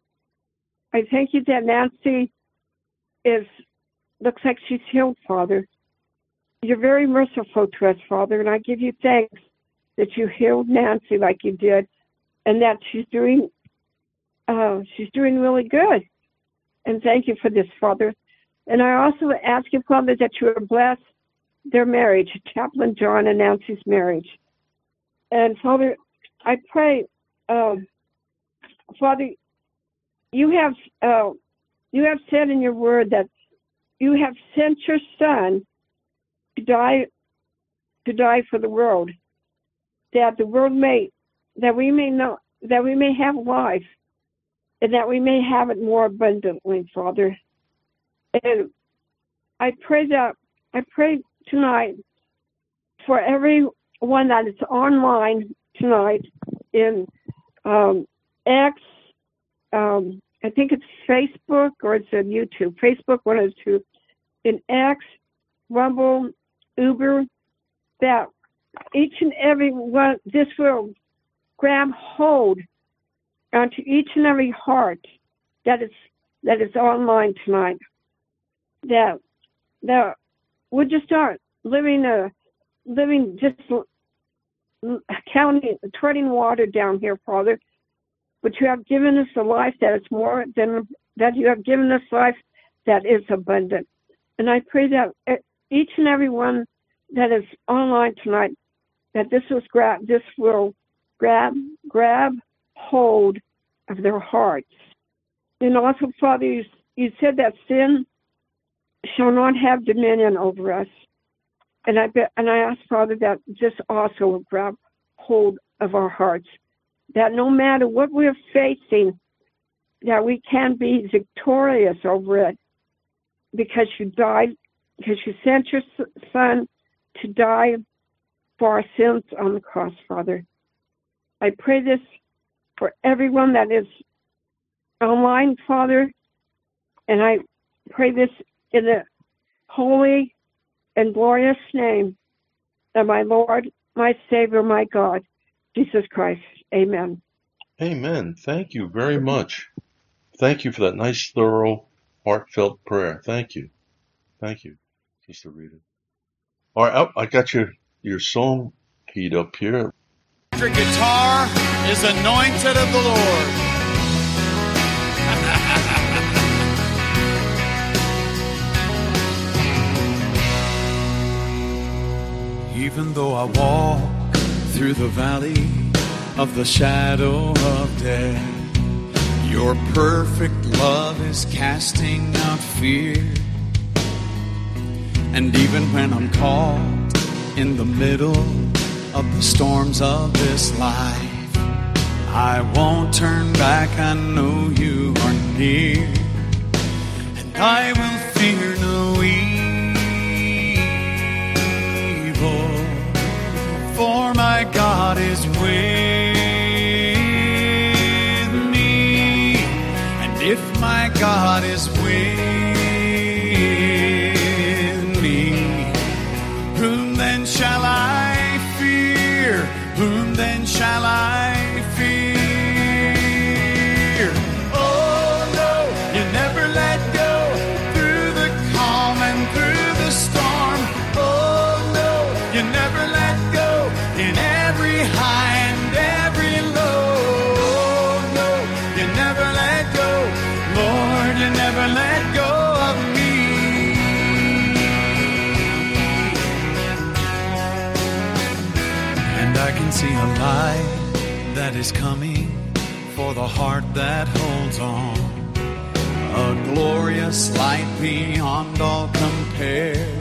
I thank you that Nancy is, looks like she's healed, Father. You're very merciful to us, Father, and I give you thanks that you healed Nancy like you did, and that she's doing, uh, she's doing really good. And thank you for this, Father. And I also ask you, Father, that you would bless their marriage, Chaplain John and Nancy's marriage. And Father, I pray, um, Father, you have uh, you have said in your word that you have sent your Son to die to die for the world, that the world may that we may know that we may have life, and that we may have it more abundantly, Father. And I pray that I pray tonight for everyone that is online tonight in um, X, um, I think it's Facebook or it's on YouTube. Facebook, one of the two. In X, Rumble, Uber, that each and every one, this will grab hold onto each and every heart that is that is online tonight. That that we'll just start living a living just counting treading water down here, Father. But you have given us a life that is more than that. You have given us life that is abundant. And I pray that each and every one that is online tonight, that this was grab this will grab grab hold of their hearts. And also, Father, you, you said that sin shall not have dominion over us. And I bet, and I ask, Father, that this also will grab hold of our hearts, that no matter what we're facing, that we can be victorious over it, because you died, because you sent your Son to die for our sins on the cross, Father. I pray this for everyone that is online, Father, and I pray this in the holy and glorious name of my Lord, my Savior, my God, Jesus Christ. Amen. Amen. Thank you very much. Thank you for that nice, thorough, heartfelt prayer. Thank you. Thank you, Sister Rita. All right, oh, I got your, your song keyed up here. Electric guitar is anointed of the Lord. Even though I walk through the valley of the shadow of death, your perfect love is casting out fear. And even when I'm caught in the middle of the storms of this life, I won't turn back. I know you are near, and I will fear no evil, for my God is with me. And if my God is with me, see a light that is coming for the heart that holds on. A glorious light beyond all compare.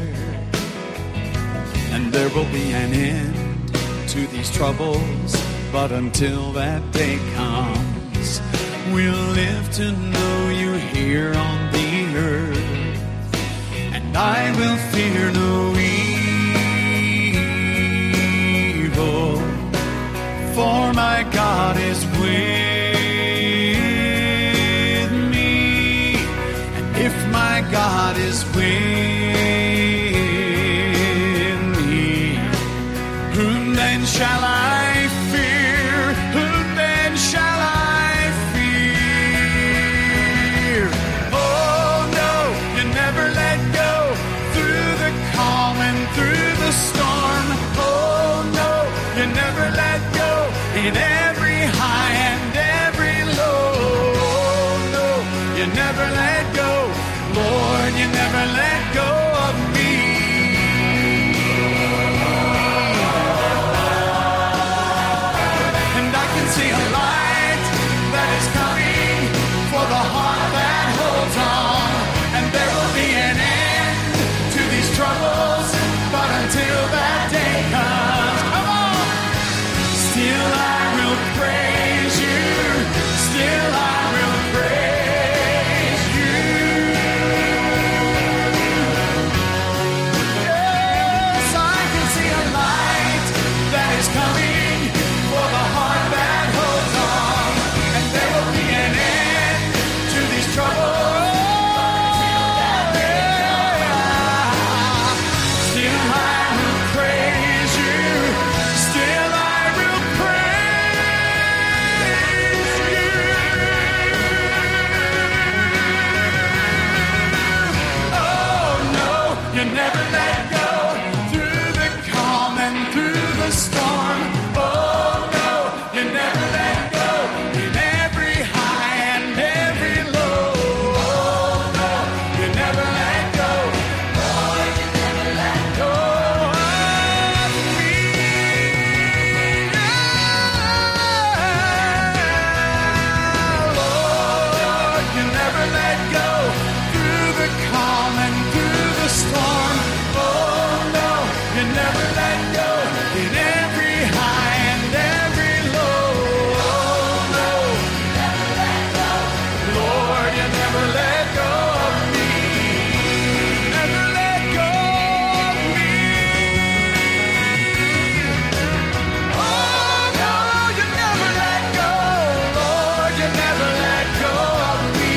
And there will be an end to these troubles, but until that day comes, we'll live to know you here on the earth. And I will fear no evil, for my God is with me. And if my God is with me, whom then shall I fear? Whom then shall I fear? Oh no, you never let go through the calm and through the storm. Oh no, you never let go in every high and every low. Oh no, you never let go. Lord, you never let go of me. And I can see a light that is coming for the heart that holds on. And there will be an end to these troubles, but until that day comes, come on! Still I will praise you, still I will praise you. Yes, I can see a light that is coming for the heart that holds on. And there will be an end to these troubles. Still I will praise you, still I will praise you. Oh no, you never let go through the calm and through the storm. Oh no, you never let go in every high and every low. Oh no, you never let go. Lord, you never let go of me. Lord, you never let go through the calm and through the storm. Oh no, you never let go in every high and every low. Oh no, you never let go. Lord, you never let go of me. Never let go of me. Oh no, you never let go. Lord, you never let go of me.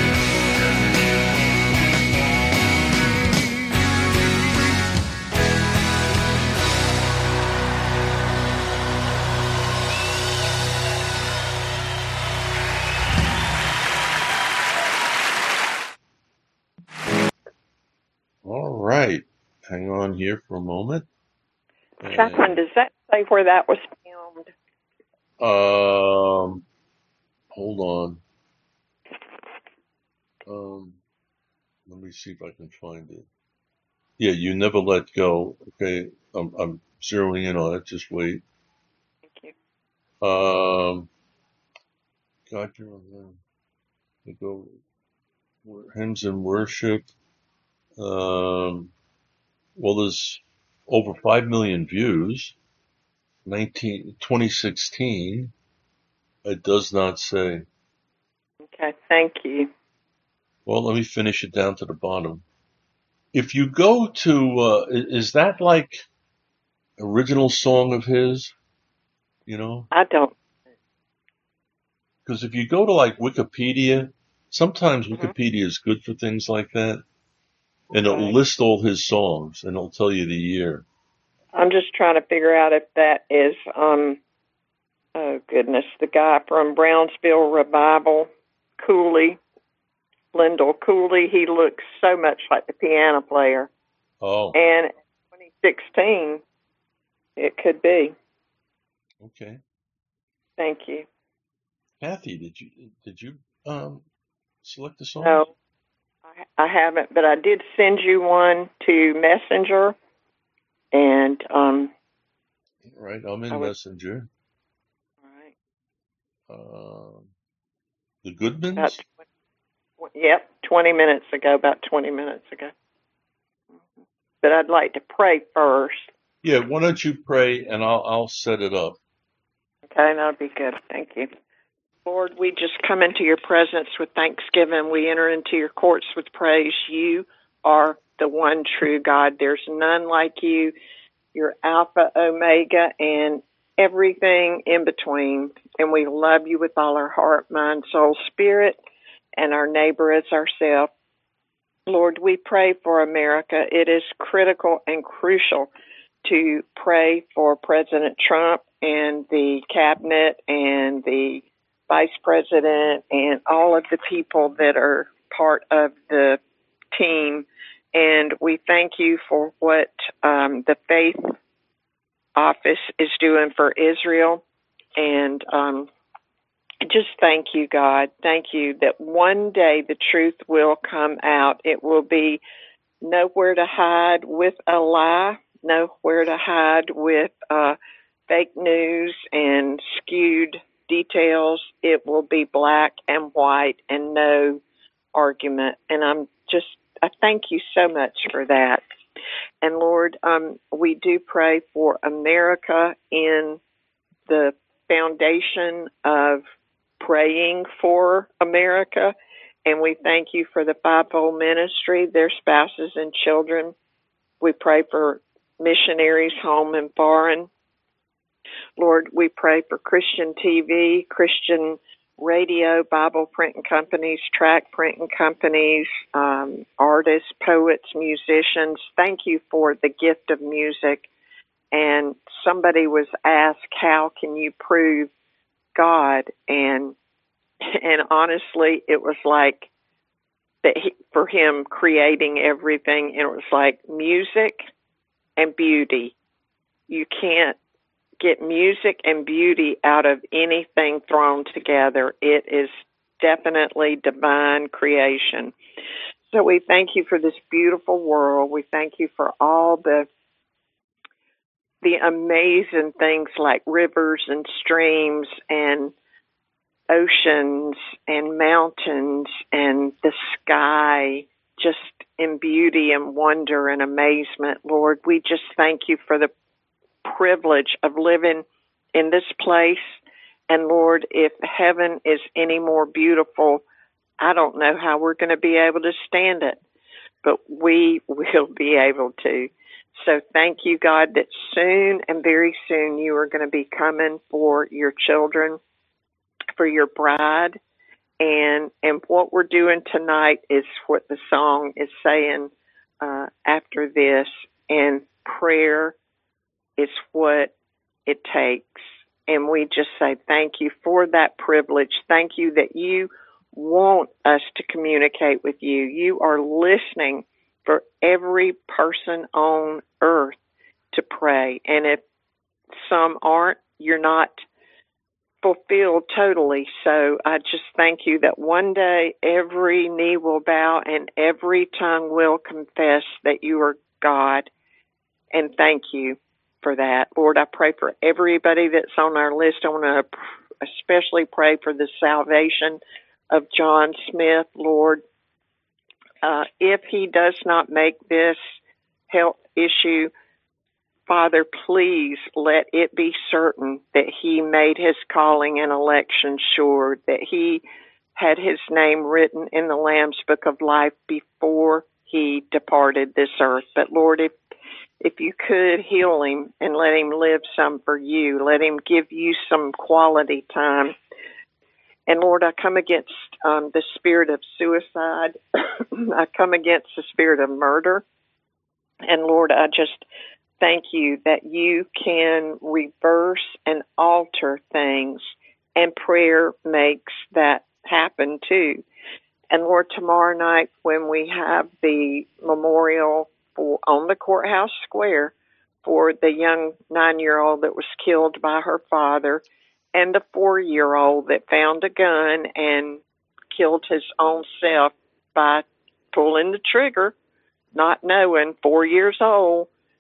All right. Hang on here for a moment. Chaplain, does that say where that was filmed? Um, hold on. Um, let me see if I can find it. Yeah, you never let go. Okay, I'm, I'm zeroing in on it. Just wait. Thank you. Um, God, you're on there. You go hymns and worship. Um, well, there's over five million views. nineteen, twenty sixteen. It does not say. Okay, thank you. Well, let me finish it down to the bottom. If you go to, uh, i- is that like original song of his? You know? I don't. Because if you go to like Wikipedia, sometimes Mhm. Wikipedia is good for things like that. And it'll Okay. list all his songs and it'll tell you the year. I'm just trying to figure out if that is, um, oh goodness, the guy from Brownsville Revival, Cooley, Lendell Cooley. He looks so much like the piano player. Oh, And twenty sixteen, it could be. okay. Thank you. Kathy, did you, did you, um, select the songs? No, I, I haven't, but I did send you one to Messenger, and um, Yeah, Right, I'm in I was, Messenger. all right. Uh, the About Goodmans? twenty, yep, twenty minutes ago, about twenty minutes ago. But I'd like to pray first. Yeah, why don't you pray and I'll I'll set it up. Okay, that'll be good. Thank you. Lord, we just come into your presence with thanksgiving. We enter into your courts with praise. You are the one true God. There's none like you. You're Alpha, Omega, and everything in between. And we love you with all our heart, mind, soul, spirit, and our neighbor as ourselves. Lord, we pray for America. It is critical and crucial to pray for President Trump and the cabinet and the vice president and all of the people that are part of the team. And we thank you for what um, the faith office is doing for Israel. And um, just thank you, God. Thank you that one day the truth will come out. It will be nowhere to hide with a lie, nowhere to hide with uh, fake news and skewed details. It will be black and white and no argument. And I'm just, I thank you so much for that. And Lord, um, we do pray for America in the foundation of praying for America. And we thank you for the fivefold ministry, their spouses and children. We pray for missionaries home and foreign. Lord, we pray for Christian T V, Christian radio, Bible printing companies, tract printing companies, um, artists, poets, musicians. Thank you for the gift of music. And somebody was asked, how can you prove God? And and honestly, it was like that he, for him creating everything, and it was like music and beauty. You can't get music and beauty out of anything thrown together. It is definitely divine creation. So we thank you for this beautiful world. We thank you for all the the amazing things like rivers and streams and oceans and mountains and the sky, just in beauty and wonder and amazement. Lord, we just thank you for the privilege of living in this place. And Lord, if heaven is any more beautiful, I don't know how we're going to be able to stand it, but we will be able to. So thank you, God, that soon and very soon you are going to be coming for your children, for your bride. And and what we're doing tonight is what the song is saying uh, after this. And prayer is what it takes. And we just say thank you for that privilege. Thank you that you want us to communicate with you. You are listening for every person on earth to pray. And if some aren't, you're not fulfilled totally. So I just thank you that one day every knee will bow and every tongue will confess that you are God. And thank you for that. Lord, I pray for everybody that's on our list. I want to especially pray for the salvation of John Smith, Lord. Uh, if he does not make this health issue, Father, please let it be certain that he made his calling and election sure, that he had his name written in the Lamb's Book of Life before he departed this earth. But Lord, if if you could heal him and let him live some for you, let him give you some quality time. And Lord, I come against um, the spirit of suicide. I come against the spirit of murder. And Lord, I just thank you that you can reverse and alter things, and prayer makes that happen too. And Lord, tomorrow night when we have the memorial for, on the courthouse square for the young nine-year-old that was killed by her father, and the four-year-old that found a gun and killed his own self by pulling the trigger, not knowing, four years old,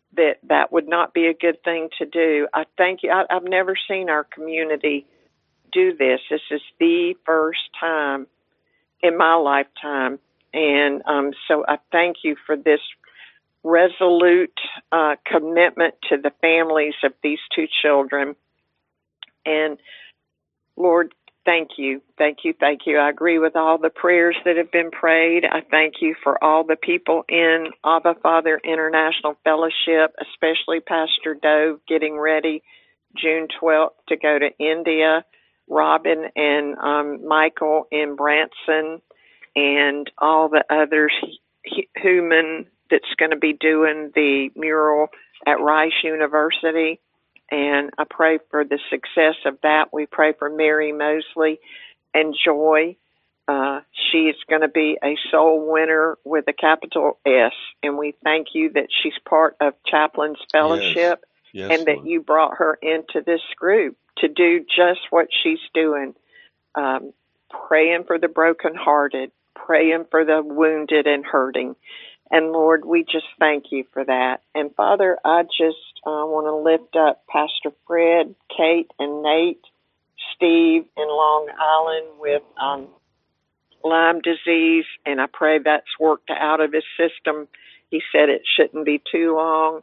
that that would not be a good thing to do. I thank you. I, I've never seen our community do this. This is the first time in my lifetime. And um, so I thank you for this resolute uh, commitment to the families of these two children. And Lord, thank you, thank you, thank you. I agree with all the prayers that have been prayed. I thank you for all the people in Abba Father International Fellowship, especially Pastor Dove getting ready June twelfth to go to India, Robin and um, Michael in Branson, and all the others, Human, that's going to be doing the mural at Rice University. And I pray for the success of that. We pray for Mary Mosley and Joy. Uh, she is going to be a soul winner with a capital S. And we thank you that she's part of Chaplain's Fellowship, yes. Yes, and that Lord. you brought her into this group to do just what she's doing, um, praying for the brokenhearted, praying for the wounded and hurting. And Lord, we just thank you for that. And Father, I just uh, want to lift up Pastor Fred, Kate, and Nate, Steve in Long Island with um, Lyme disease, and I pray that's worked out of his system. He said it shouldn't be too long.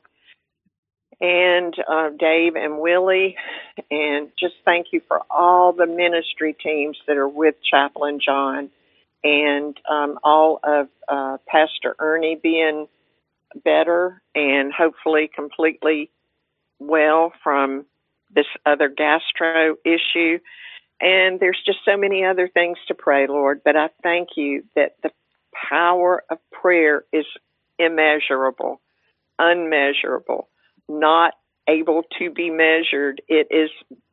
And uh, Dave and Willie, and just thank you for all the ministry teams that are with Chaplain John, and um, all of uh, Pastor Ernie being better and hopefully completely well from this other gastro issue. And there's just so many other things to pray, Lord, but I thank you that the power of prayer is immeasurable, unmeasurable, not able to be measured. It is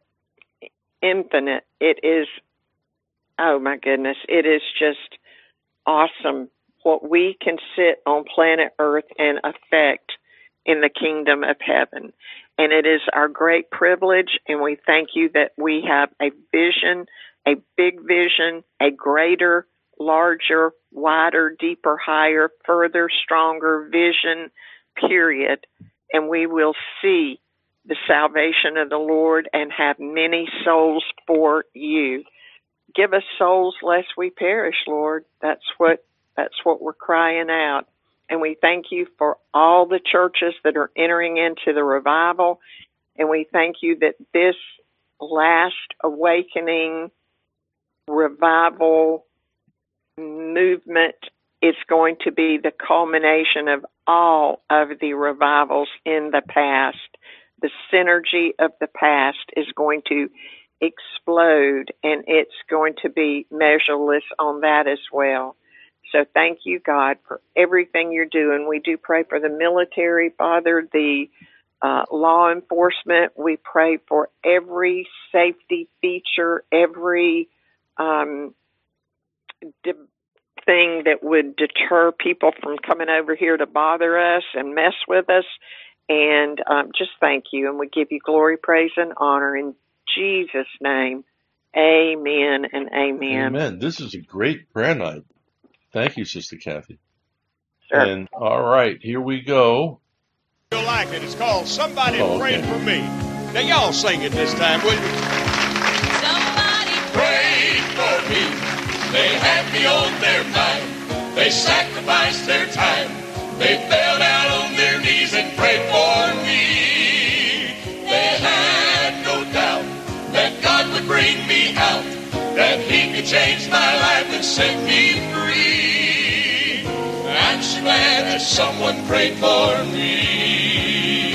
infinite. It is, oh my goodness, it is just awesome what we can sit on planet Earth and affect in the kingdom of heaven. And it is our great privilege, and we thank you that we have a vision, a big vision, a greater, larger, wider, deeper, higher, further, stronger vision, period. And we will see the salvation of the Lord and have many souls for you. Give us souls lest we perish, Lord. That's what that's what we're crying out. And we thank you for all the churches that are entering into the revival. And we thank you that this last awakening revival movement is going to be the culmination of all of the revivals in the past. The synergy of the past is going to explode, and it's going to be measureless on that as well. So thank you, God, for everything you're doing. We do pray for the military, Father, the uh, law enforcement. We pray for every safety feature, every um, de- thing that would deter people from coming over here to bother us and mess with us. And um, just thank you. And we give you glory, praise, and honor in Jesus' name. Amen and amen. Amen. This is a great prayer night. Thank you, Sister Kathy. Sure. And all right, here we go. You'll like it. It's called Somebody Oh, Pray okay. for Me. Now, y'all sing it this time, will you? Somebody prayed for me. They had me on their mind. They sacrificed their time. They fell down on their knees and prayed for me. They had no doubt that God would bring me out, that He could change my life and set me free. I'm so glad that someone prayed for me.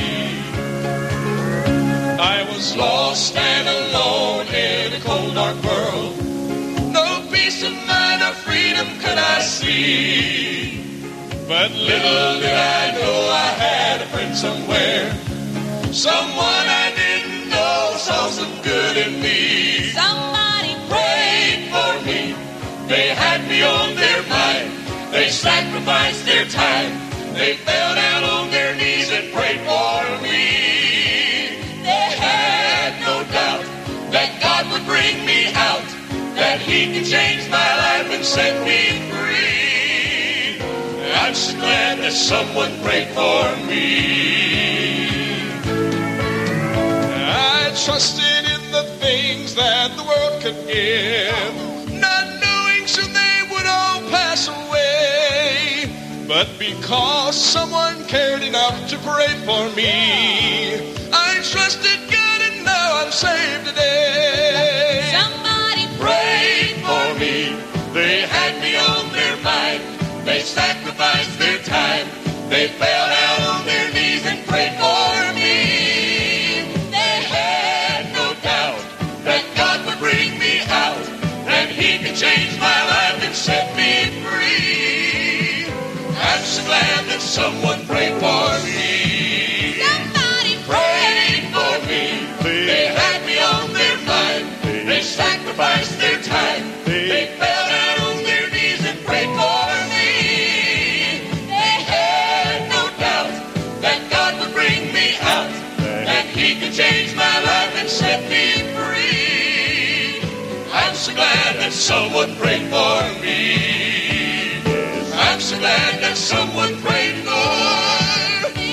I was lost and alone in a cold, dark world. No peace of mind or freedom could I see. But little did I know I had a friend somewhere. Someone I didn't know saw some good in me. Somebody prayed for me. They had me on their mind. They sacrificed their time. They fell down on their knees and prayed for me. They had no doubt that God would bring me out, that He could change my life and set me free. I'm so glad that someone prayed for me. trusted in the things that the world could give, not knowing soon they would all pass away. But because someone cared enough to pray for me, I trusted God and now I'm saved today. Somebody prayed for me. They had me on their mind. They sacrificed their time. They fell down on their knees and prayed for me. They had no doubt that God would bring me out, that He could change my life and set me free. I'm so glad that someone prayed for me. Somebody prayed for me. They had me on their mind. They sacrificed their time. They fell down on their knees and prayed for me. They had no doubt that God would bring me out, that He could change my life and set me free. I'm so glad that someone prayed for me. I'm so glad that someone prayed for me.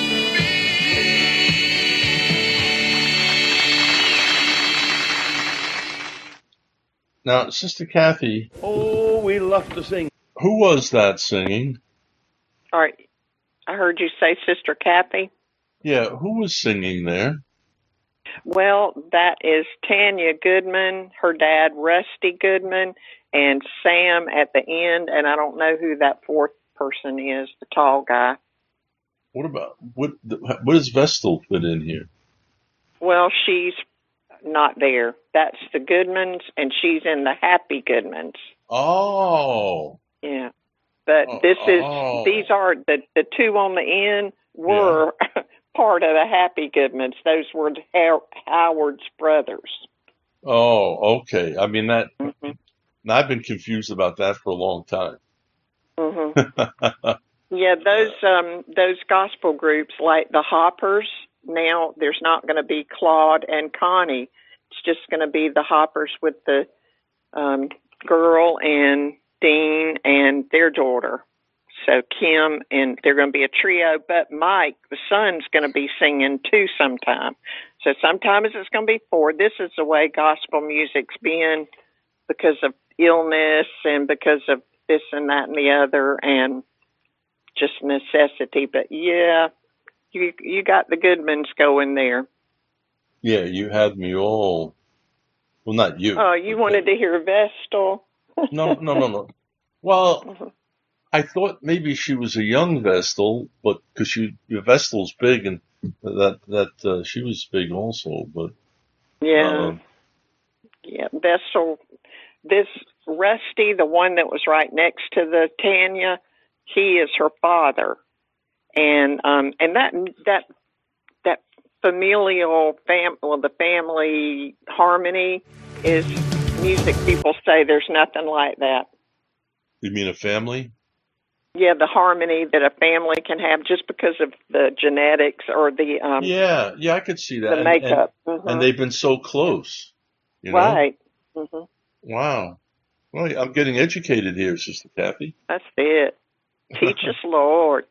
Now, Sister Kathy. Oh, we love to sing. Who was that singing? All right. I heard you say Sister Kathy. Yeah, who was singing there? Well, that is Tanya Goodman, her dad, Rusty Goodman, and Sam at the end, and I don't know who that fourth person is, the tall guy. What about, what, what does Vestal fit in here? Well, she's not there. That's the Goodmans, and she's in the Happy Goodmans. Oh. Yeah. But oh, this is, oh. these are, the, the two on the end were yeah. part of the Happy Goodmans. Those were How- Howard's brothers. Oh, okay. I mean, that, mm-hmm. I've been confused about that for a long time. Mm-hmm. Yeah, those um, those gospel groups like the Hoppers, now there's not going to be Claude and Connie. It's just going to be the Hoppers with the um, girl and Dean and their daughter. So Kim, and they're going to be a trio, but Mike, the son's going to be singing too sometime. So sometimes it's going to be four. This is the way gospel music's been because of illness and because of this and that and the other and just necessity. But yeah, you you got the Goodmans going there. Yeah, you had me all. Well, not you. Oh, you wanted to hear Vestal? no, no, no, no. Well, mm-hmm. I thought maybe she was a young Vestal, but because she Vestal's big and that that uh, she was big also. But yeah, uh, yeah, Vestal. This Rusty, the one that was right next to the Tanya, he is her father, and um, and that that that familial fam, well, the family harmony is music. People say there's nothing like that. You mean a family? Yeah, the harmony that a family can have just because of the genetics or the um, yeah, yeah, I could see that. The and, makeup, and, mm-hmm. and they've been so close, you know? Right. Mm-hmm. Wow. Well, I'm getting educated here, Sister Kathy. That's it. Teach us, Lord.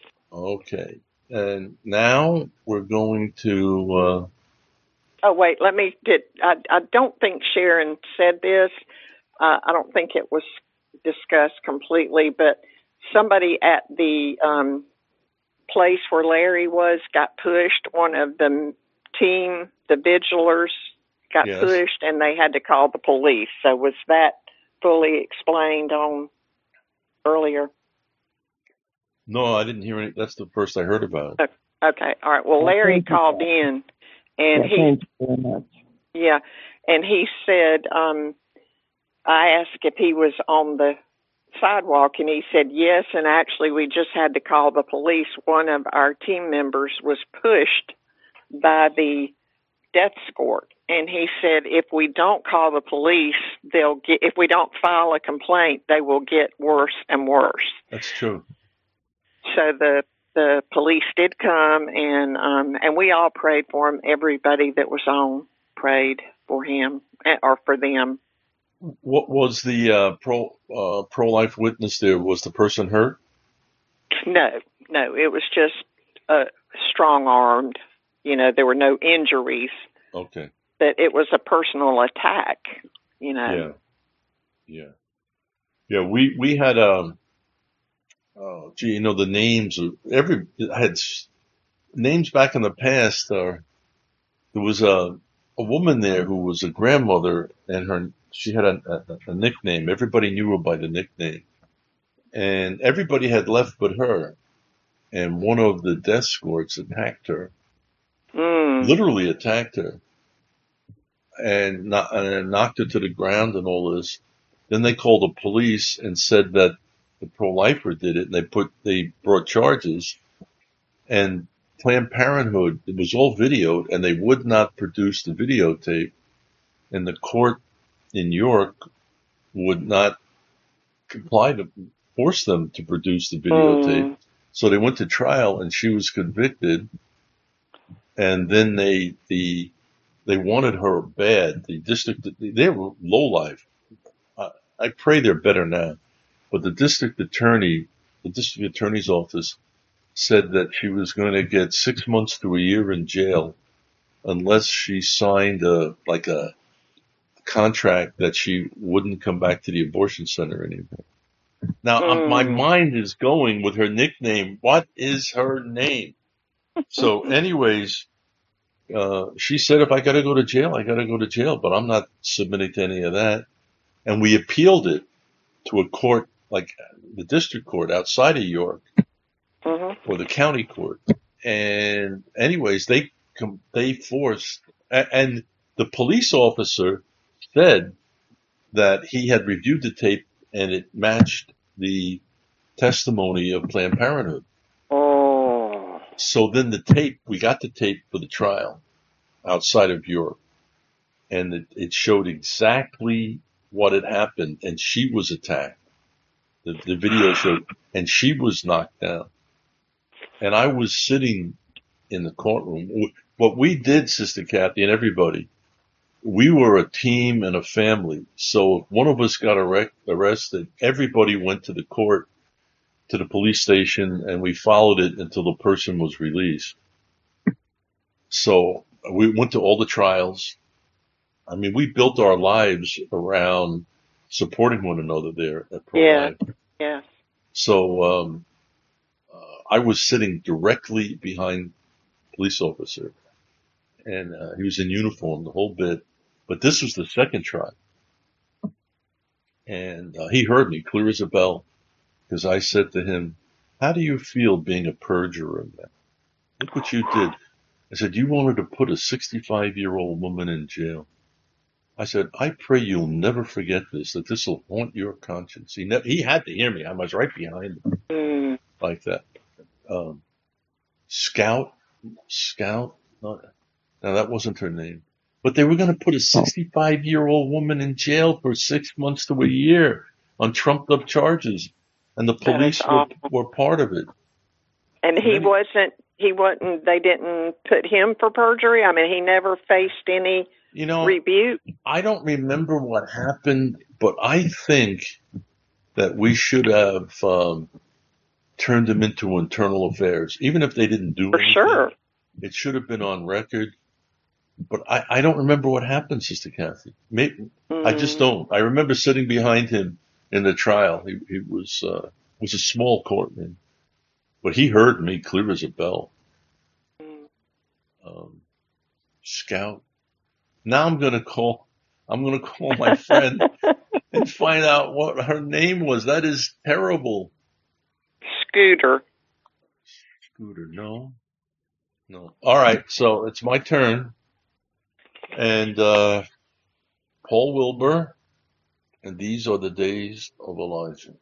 Okay. And now we're going to... Uh... Oh, wait, let me get... I, I don't think Sharon said this. Uh, I don't think it was discussed completely, but somebody at the um, place where Larry was got pushed. One of the team, the vigilers, got yes. pushed, and they had to call the police. So was that fully explained on earlier? No, I didn't hear any. That's the first I heard about it. Okay, all right. Well, Larry called in, and he, yeah, and he said, um, I asked if he was on the sidewalk, and he said yes, and actually we just had to call the police. One of our team members was pushed by the death escort, and he said if we don't call the police, they'll get, if we don't file a complaint, they will get worse and worse. That's true. So the the police did come, and um, and we all prayed for him. Everybody that was on prayed for him or for them. What was the uh, pro uh, pro life witness there? Was the person hurt? No, no. It was just uh, strong armed. You know, there were no injuries. Okay. that it was a personal attack, you know. Yeah. Yeah. Yeah, we, we had, um, oh, gee, you know, the names of every, I had s- names back in the past. Uh, there was a, a woman there who was a grandmother, and her, she had a, a, a nickname. Everybody knew her by the nickname. And everybody had left but her. And one of the death escorts attacked her, Mm. literally attacked her, and, kno- and knocked her to the ground and all this. Then they called the police and said that the pro-lifer did it, and they put, they brought charges. And Planned Parenthood, it was all videoed, and they would not produce the videotape. And the court in York would not comply to force them to produce the videotape. Mm. So they went to trial, and she was convicted. And then they, the, they wanted her bad. The district, they were lowlife. I, I pray they're better now. But the district attorney, the district attorney's office said that she was going to get six months to a year in jail unless she signed a, like a contract that she wouldn't come back to the abortion center anymore. Now, um, my Mm. mind is going with her nickname. What is her name? So anyways, uh, she said, if I got to go to jail, I got to go to jail, but I'm not submitting to any of that. And we appealed it to a court, like the district court outside of York, Mm-hmm. or the county court. And anyways, they, com- they forced, a- and the police officer said that he had reviewed the tape and it matched the testimony of Planned Parenthood. Oh. So then the tape, we got the tape for the trial outside of York, and it, it showed exactly what had happened, and she was attacked. The, the video showed, and she was knocked down. And I was sitting in the courtroom. What we did, Sister Kathy, and everybody, we were a team and a family. So if one of us got arre- arrested, everybody went to the court, to the police station, and we followed it until the person was released. So we went to all the trials. I mean, we built our lives around supporting one another there at Pro-Life. Yeah. Yeah. So um, uh, I was sitting directly behind the police officer, and uh, he was in uniform the whole bit. But this was the second trial. And uh, he heard me clear as a bell, because I said to him, how do you feel being a perjurer, man? Look what you did. I said, you wanted to put a sixty-five-year-old woman in jail. I said, I pray you'll never forget this, that this will haunt your conscience. He, ne- he had to hear me. I was right behind him, Mm. like that. Um, Scout, Scout, no, no, that wasn't her name. But they were going to put a sixty-five-year-old woman in jail for six months to a year on trumped-up charges, and the That is police were, awful. were part of it. And he Really? wasn't, he wasn't, they didn't put him for perjury? I mean, he never faced any You know, rebuke? I don't remember what happened, but I think that we should have um, turned him into internal affairs, even if they didn't do For anything. sure. It should have been on record. But I, I don't remember what happened, Sister Kathy. Maybe, I just Mm. don't. I remember sitting behind him in the trial. He, he was uh, was a small courtroom, but he heard me clear as a bell. Mm. Um, Scout. Now I'm gonna call. I'm gonna call my friend and find out what her name was. That is terrible. Scooter. Scooter. No. No. All right. So it's my turn. And uh, Paul Wilbur, and these are the days of Elijah.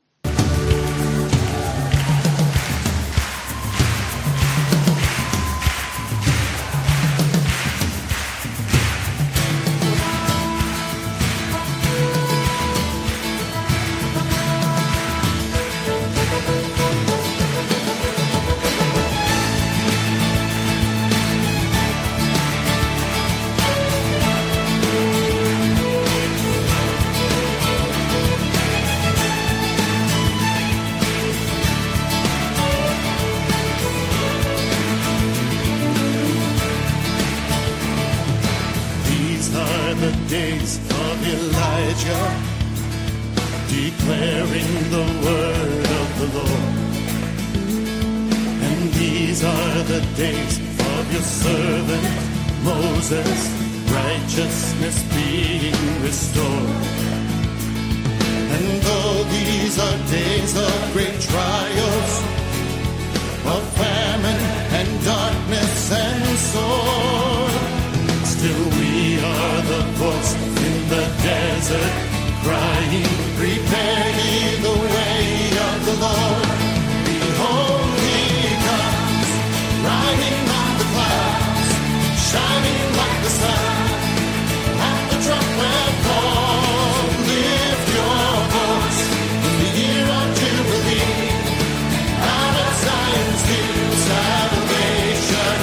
days of Elijah, declaring the word of the Lord. And these are the days of your servant Moses, righteousness being restored. And though these are days of great trials, of famine and darkness and sword, still we are the voice in the desert, crying, prepare ye the way of the Lord. Behold, he comes, riding on the clouds, shining like the sun. At the trumpet call, lift your voice in the year of Jubilee. Out of Zion's hill, salvation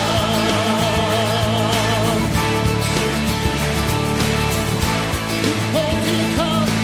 come. Behold, he comes.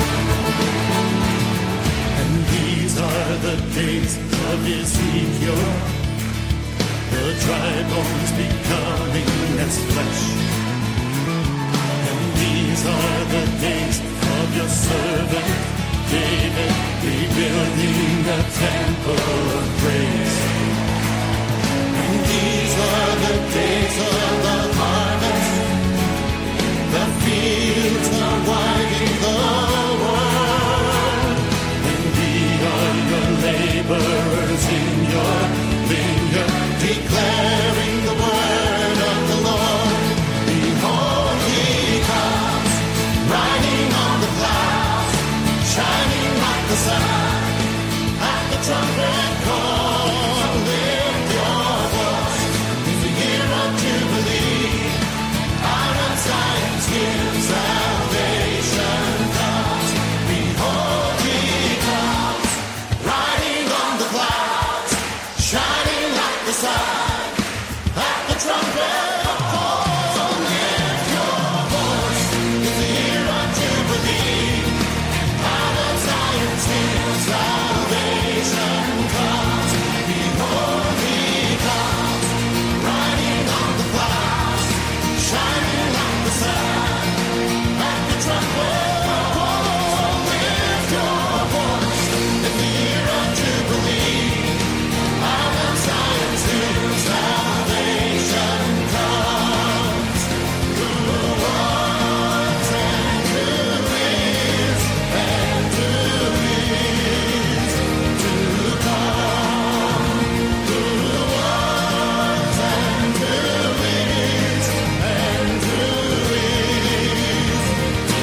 And these are the days of Ezekiel, the dry bones becoming as flesh. And these are the days of your servant David, rebuilding a temple of praise. And these are the days of the harvest, the fields are white in the world. And we are your laborers in your vineyard, declaring the word of the Lord. Behold, he comes, riding on the clouds, shining like the sun. At the trumpet call, lift your voice in the year of Jubilee. Out of Zion's hill, salvation comes. Behold, he comes, riding on the clouds, shining like the sun. At the trumpet call, lift your voice in the year of Jubilee. Out of Zion's hill, salvation comes. Behold, he comes, riding on the clouds, shining like the sun. At the trumpet call, lift your voice in the year of Jubilee. Out of Zion's hill, salvation comes. Who was and who is and who is to come. Who was and who is and who is to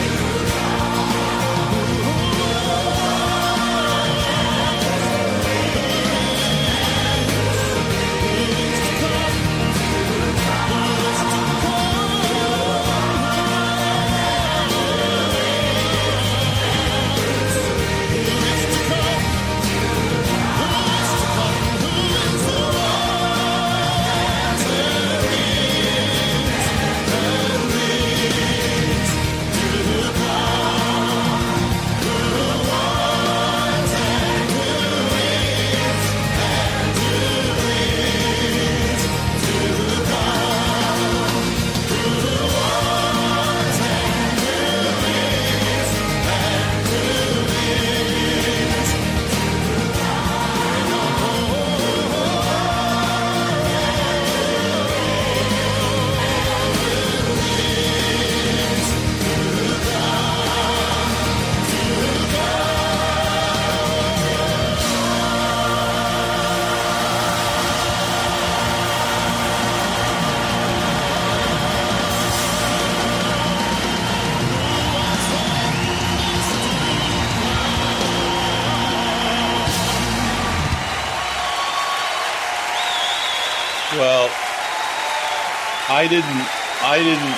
Well, I didn't, I didn't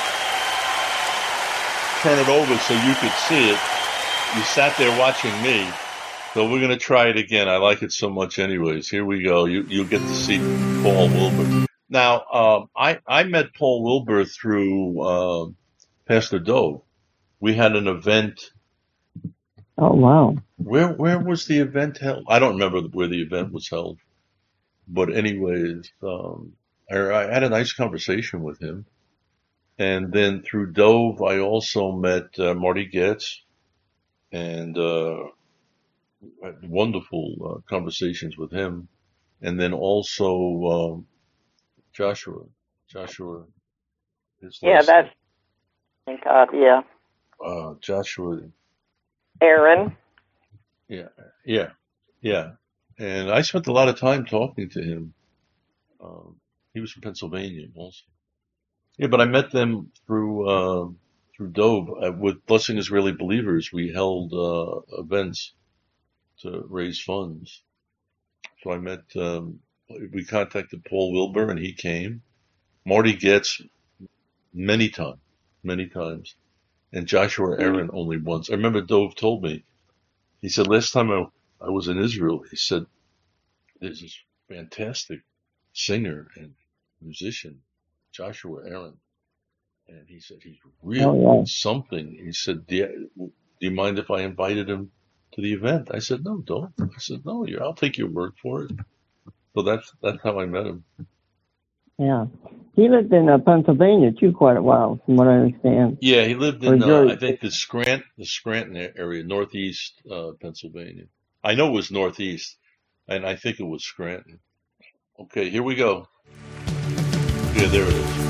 turn it over so you could see it. You sat there watching me. So we're going to try it again. I like it so much anyways. Here we go. You, you'll get to see Paul Wilbur. Now, um, I, I met Paul Wilbur through, uh, Pastor Dove. We had an event. Oh, wow. Where, where was the event held? I don't remember where the event was held. But anyways, um, I, I had a nice conversation with him. And then through Dove, I also met uh, Marty Getz, and uh, had wonderful uh, conversations with him. And then also um, Joshua, Joshua, his Yeah, last that's, thank God, yeah. uh, Joshua, Aaron. yeah, yeah, yeah. And I spent a lot of time talking to him. Um, he was from Pennsylvania also. Yeah, but I met them through uh, through Dove uh, with Blessing Israeli Believers. We held uh, events to raise funds. So I met, um, we contacted Paul Wilbur and he came. Marty Getz many times, many times. And Joshua Aaron only once. I remember Dove told me, he said, last time I, I was in Israel, he said, there's this fantastic singer and musician, Joshua Aaron. And he said, he's really Oh, yeah. something. He said, do you, do you mind if I invited him to the event? I said, no, don't. I said, no, you're, I'll take your word for it. So that's, that's how I met him. Yeah. He lived in uh, Pennsylvania, too, quite a while, from what I understand. Yeah, he lived Or in, uh, Jersey. I think the Scranton, the Scranton area, northeast, uh, Pennsylvania. I know it was northeast, and I think it was Scranton. Okay, here we go. Yeah, there it is.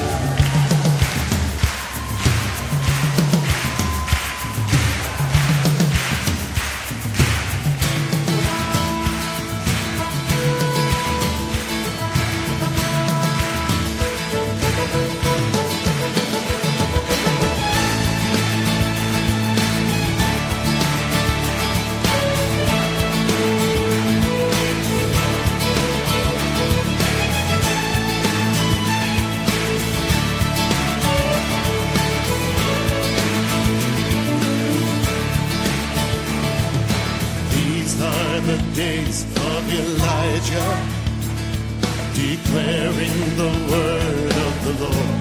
These are the days of Elijah, declaring the word of the Lord.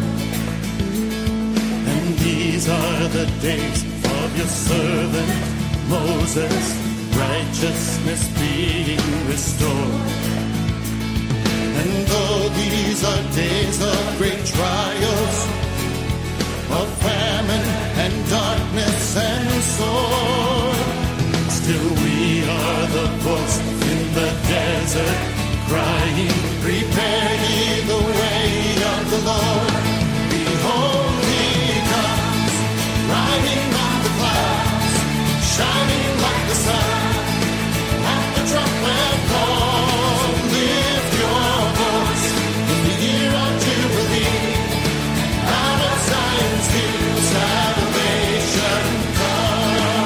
And these are the days of your servant Moses, righteousness being restored. And though these are days of great trials, of famine and darkness and sword, still we are the voice in the desert, crying, prepare ye the way of the Lord. Behold, he comes, riding on the clouds, shining like the sun, at the trumpet call. Lift your voice in the year of Jubilee, out of Zion's hill, salvation comes.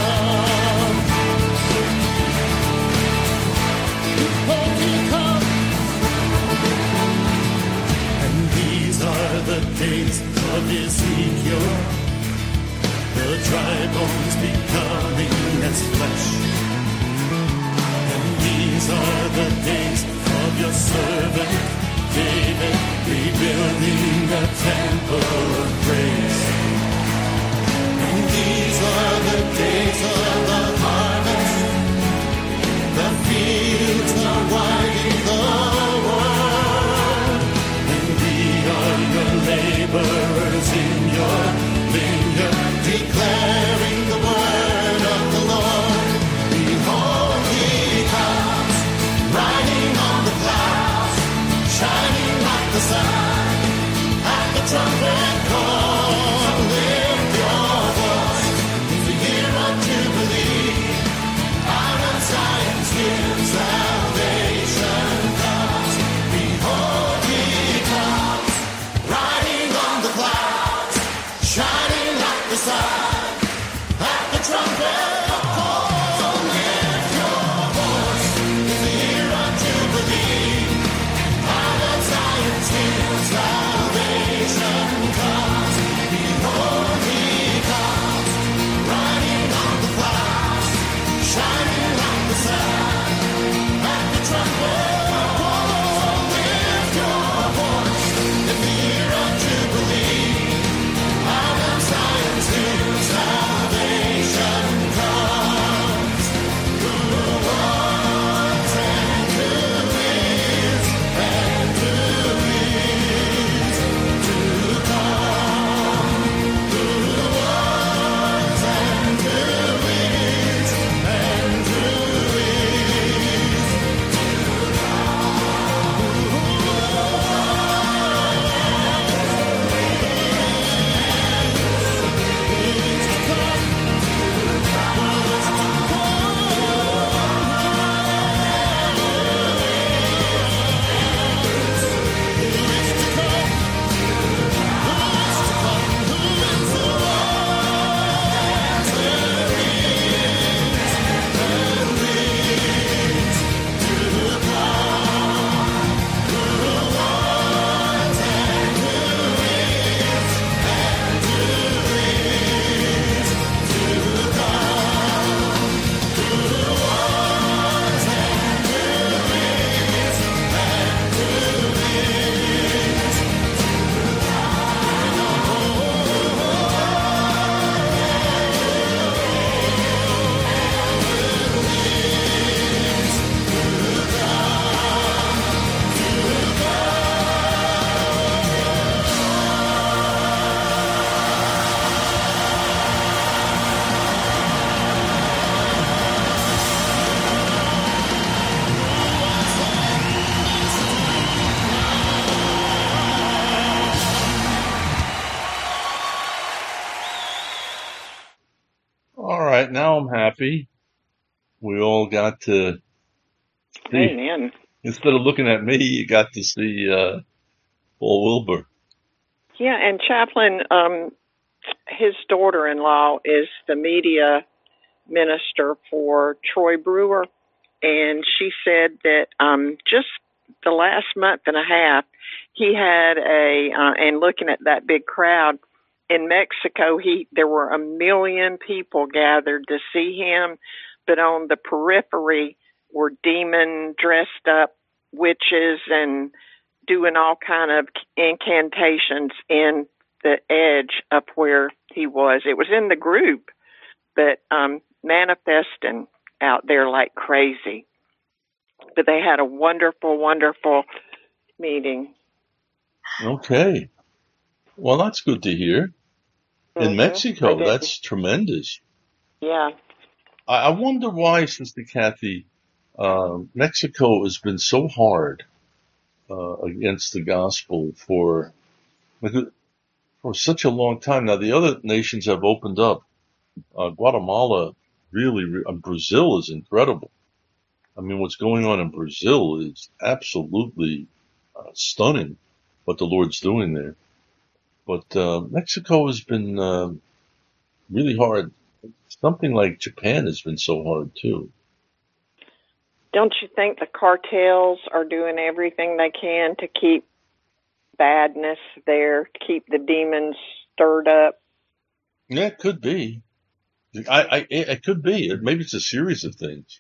The days of Ezekiel, the dry bones becoming as flesh. And these are the days of your servant David, rebuilding a temple of praise. And these are the days of the harvest, the fields are whiting the world, and we are your laborers in your vineyard, declaring the word of the Lord. Behold, he comes, riding on the clouds, shining like the sun, at the trumpet call. Lift your voice, it's the year of Jubilee, out of Zion's hill, salvation comes. Behold, he comes, riding on the clouds, shining like the sun, at the trumpet call. Lift your voice, it's the year of Jubilee, out of Zion's hill, salvation comes. Behold, he comes, riding on the clouds, shining like the sun, at the trumpet call. Lift your voice, it's the year of Jubilee, out of Zion's hill, salvation comes. Who was and who is and who is to come. happy. We all got to see, Amen. instead of looking at me, you got to see uh, Paul Wilbur. Yeah, and Chaplain, um, his daughter-in-law is the media minister for Troy Brewer, and she said that um, just the last month and a half, he had a, uh, and looking at that big crowd, in Mexico, he there were a million people gathered to see him, but on the periphery were demon dressed up witches and doing all kind of incantations in the edge of where he was. It was in the group, but um, manifesting out there like crazy. But they had a wonderful, wonderful meeting. Okay. Well, that's good to hear. In Mhm. Mexico, I did. that's tremendous. Yeah. I, I wonder why, Sister Kathy, uh, Mexico has been so hard uh, against the gospel for for such a long time. Now, the other nations have opened up. Uh, Guatemala, really, re- uh, Brazil is incredible. I mean, what's going on in Brazil is absolutely uh, stunning, what the Lord's doing there. But uh, Mexico has been uh, really hard. Something like Japan has been so hard, too. Don't you think the cartels are doing everything they can to keep badness there, to keep the demons stirred up? Yeah, it could be. I, I, it could be. Maybe it's a series of things.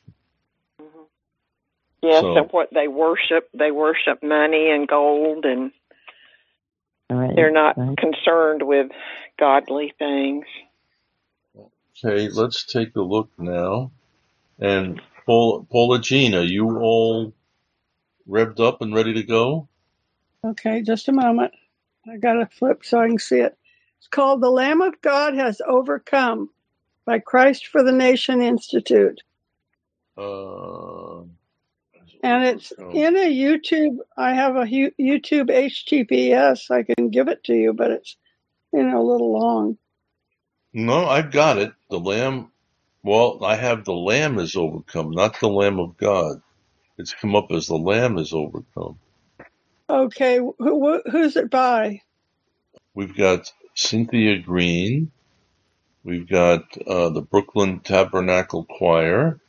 Yes, So- and what they worship, they worship money and gold, and Right. they're not right. concerned with godly things. Okay, let's take a look now. And Paul, Paula Jean, are you all revved up and ready to go? Okay, just a moment. I got to flip so I can see it. It's called The Lamb of God Has Overcome by Christ for the Nation Institute. Uh, And it's in a YouTube. I have a hu- YouTube H T T P S. I can give it to you, but it's, you know, a little long. no, I've got it. The Lamb, well, I have the Lamb is overcome, not the Lamb of God. It's come up as the Lamb is overcome. Okay, who, who, who's it by? We've got Cynthia Green. We've got uh, the Brooklyn Tabernacle Choir.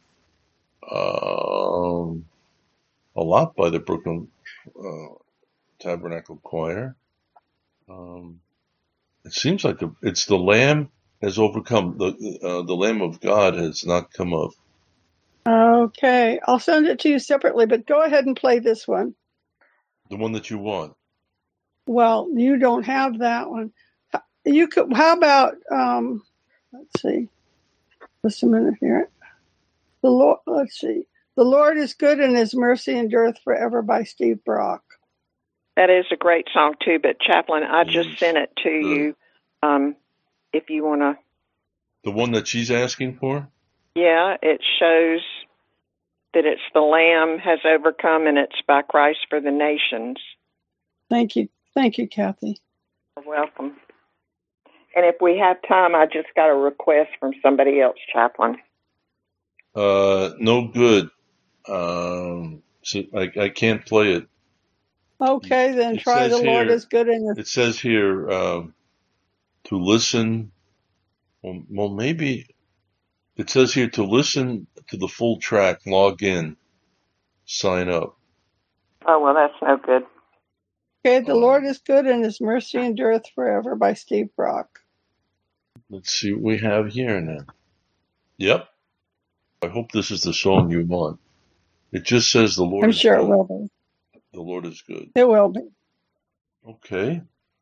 Um, a lot by the Brooklyn uh, Tabernacle Choir. Um, it seems like the, it's the Lamb has overcome. The uh, the Lamb of God has not come up. Okay, I'll send it to you separately, but go ahead and play this one. The one that you want. Well, you don't have that one. You could. How about? Um, let's see. Just a minute here. The Lord. Let's see. The Lord is good, and His mercy endureth forever by Steve Brock. That is a great song, too, but Chaplain, I just sent it to you um, if you want to. The one that she's asking for? Yeah, it shows that it's the Lamb has overcome, and it's by Christ for the nations. Thank you. Thank you, Kathy. You're welcome. And if we have time, I just got a request from somebody else, Chaplain. Uh, no good. Um, so I, I can't play it. Okay, then It try says the Lord here- is good in the. It says here um, to listen. Well, well, maybe it says here to listen to the full track. Log in, sign up. Oh, well, that's no good. Okay, the Lord is good, and His mercy endureth forever by Steve Brock. Let's see what we have here now. Yep. I hope this is the song you want. It just says the Lord I'm is sure it good. will be. The Lord is good. It will be. Okay.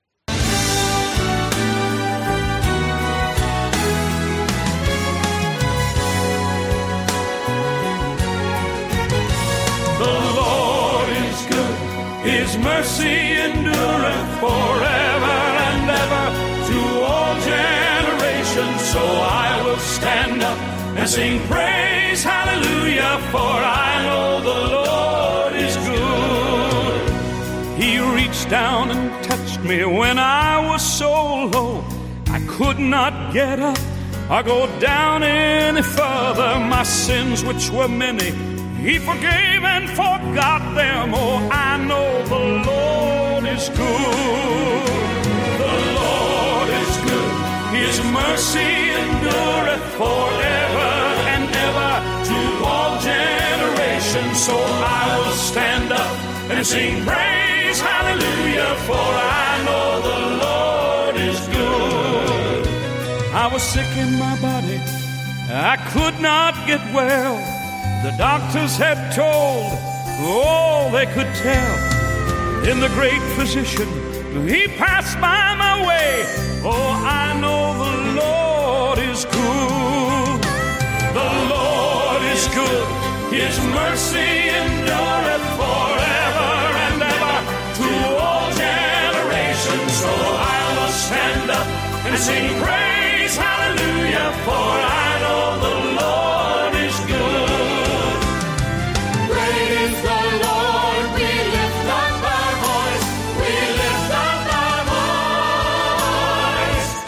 The Lord is good, His mercy endureth forever and ever to all generations. So I will stand up and sing praise, hallelujah, for I know the Lord is good. He reached down and touched me when I was so low I could not get up. I go down any further, my sins which were many, He forgave and forgot them. Oh, I know the Lord is good. The Lord is good. His mercy endureth forever and ever to all generations. So I will stand up and sing praise, hallelujah, for I know the Lord is good. I was sick in my body, I could not get well. The doctors had told all they could tell. Then the great physician, He passed by my way. Oh, I know the Lord is good. The Lord is good. His mercy endureth forever and ever to all generations. So I will stand up and sing praise, hallelujah, for I know the Lord is good. Praise the Lord, we lift up our voice, we lift up our voice.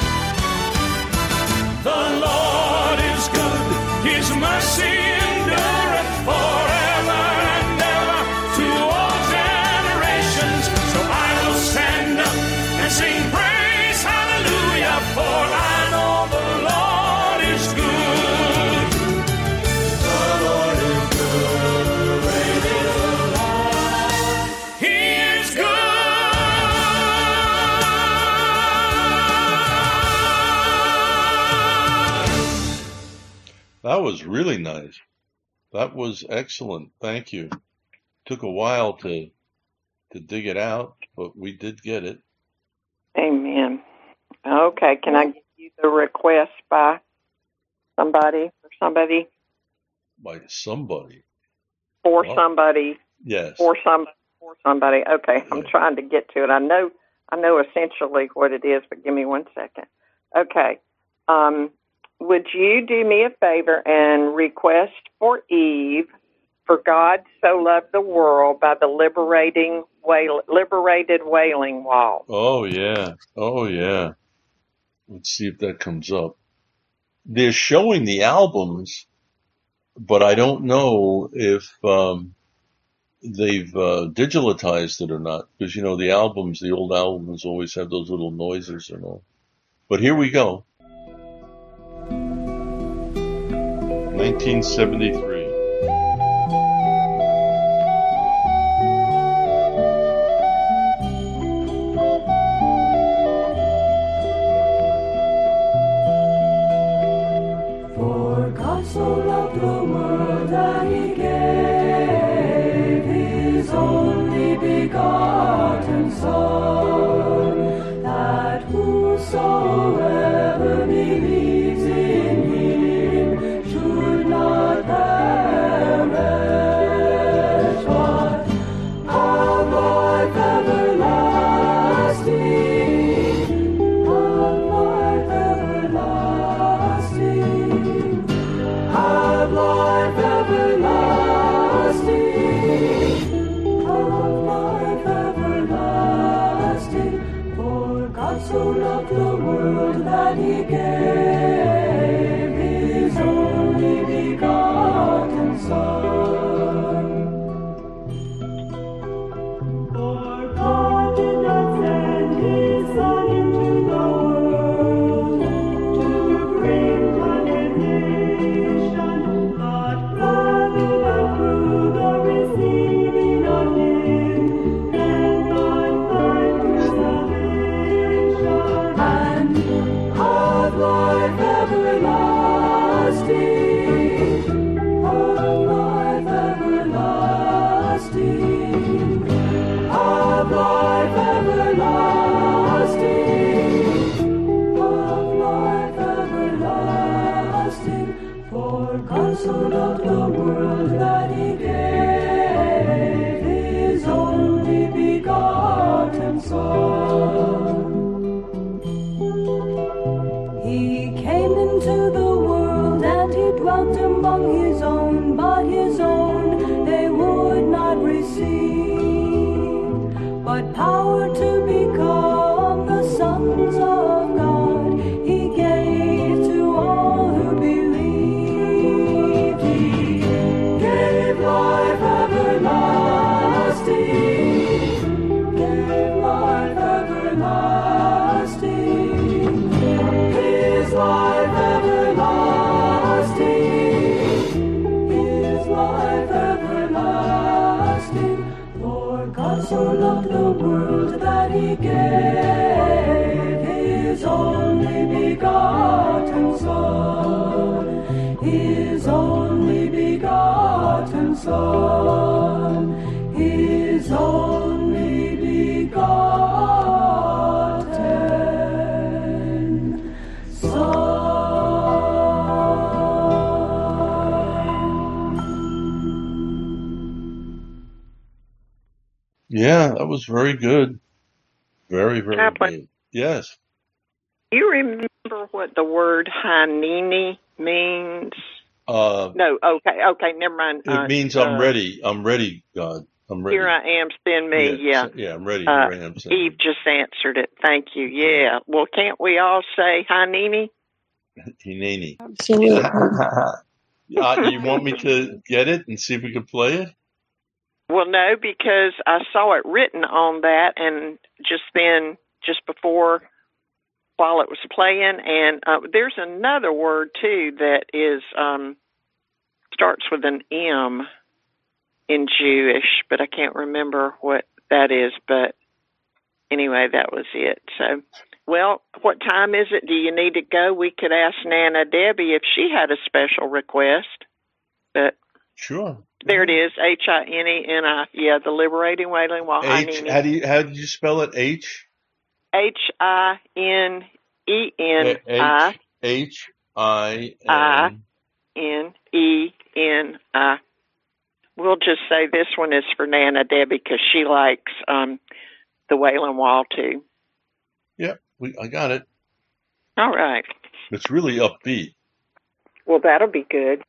The Lord is good, His mercy endureth forever and ever to all generations. So I will stand up and sing praise, hallelujah, for I know the Lord is good. The Lord is good. Praise the Lord. He is good. That was really nice. That was excellent. Thank you. Took a while to to dig it out, but we did get it. Amen. Okay, can I give you the request by somebody or somebody By somebody. for Oh, somebody yes. for some for somebody? Okay, I'm trying to get to it. I know I know essentially what it is, but give me one second. Okay. Um, would you do me a favor and request for Eve, "For God so loved the world" by the liberating wail, liberated wailing wall? Oh, yeah. Oh, yeah. Let's see if that comes up. They're showing the albums, but I don't know if um, they've uh, digitalized it or not. Because, you know, the albums, the old albums always have those little noises and all. But here we go. nineteen seventy-three. For God so loved the world that He gave His only begotten Son, that whosoever believes in Him should not perish, but have life everlasting, have life everlasting, have life everlasting, have life everlasting. For God so loved the world that He gave His only begotten Son. For God did not send His Son into the world to bring condemnation, but rather that through the receiving of Him, mankind might through salvation and have life everlasting, have life everlasting, have life everlasting, have life everlasting. For God so loved the world that He gave His only begotten Son. He came into the world and He dwelt among His own, but His own they would not receive. But power to become the sons of God He gave to all so loved the world that he gave his only begotten Son, his only begotten Son, his only begotten Son. Yeah, that was very good. Very, very Chaplain. good. Yes. Do you remember what the word Hanini means? Uh, No, okay, okay, never mind. it Uh, means I'm uh, ready. I'm ready, God. I'm ready. Here I am, send me, yeah. yeah. so- yeah, I'm ready. Uh, Here I am. send me. Eve just answered it. Thank you. Yeah. Well, can't we all say Hanini? Hineni. Absolutely. uh, you want me to get it and see if we can play it? Well, no, because I saw it written on that, and just then, just before, while it was playing, and uh, there's another word too that is um, starts with an M in Jewish, but I can't remember what that is. But anyway, that was it. So, well, what time is it? Do you need to go? We could ask Nana Debbie if she had a special request. But Sure. there it is, H I N E N I. Yeah, the Liberating Wailing Wall. H. How do you how did you spell it? H. H I N E N I. H I I N. N E N I. We'll just say this one is for Nana Debbie because she likes um, the Wailing Wall too. Yep, we I got it. All right. It's really upbeat. Well, that'll be good.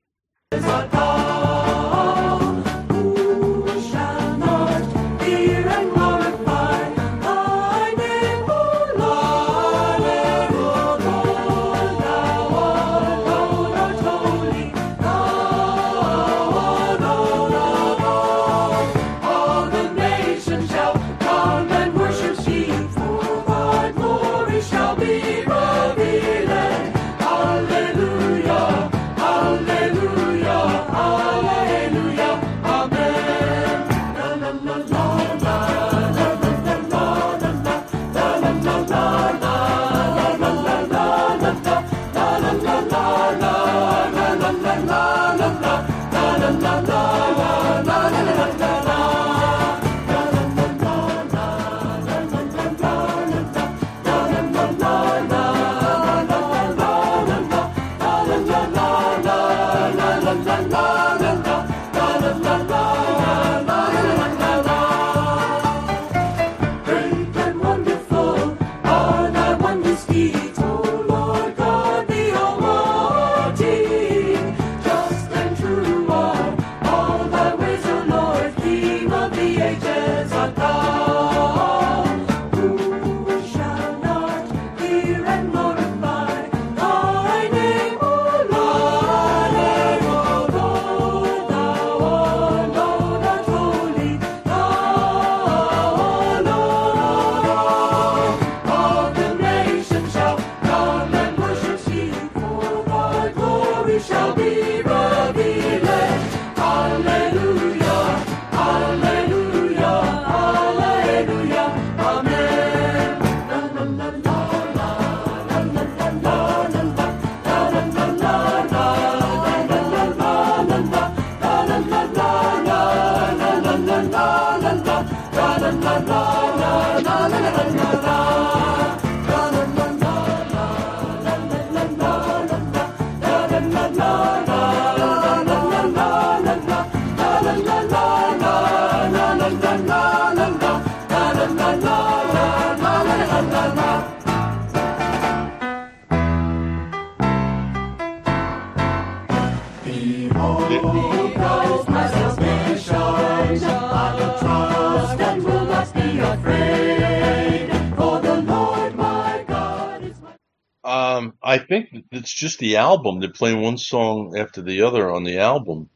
Um, I think it's just the album. They're playing one song after the other on the album.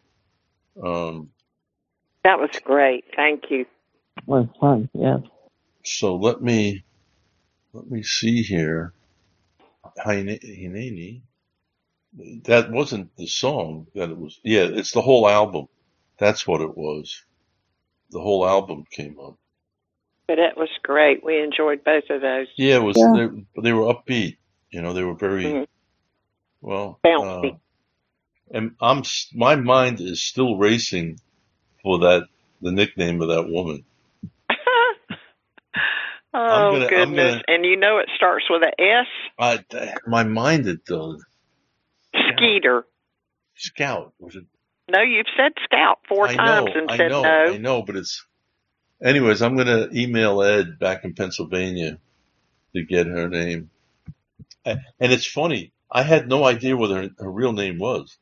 Um, That was great. Thank you. Was fun, yes. so let me let me see here. Hine- Hineni. That wasn't the song that it was. Yeah, it's the whole album. That's what it was. the whole album came up. But it was great. We enjoyed both of those. Yeah, it was. Yeah. They, they were upbeat. You know, they were very Mhm. well. Bouncy. Uh, and I'm s- my mind is still racing for that the nickname of that woman. Oh, gonna- I'm goodness. gonna- And you know it starts with a S? I my mind it does. Skeeter. Scout was it? No, you've said Scout four I times know, and I said know, no. I know, but it's. Anyways, I'm gonna email Ed back in Pennsylvania to get her name. And it's funny, I had no idea what her, her real name was.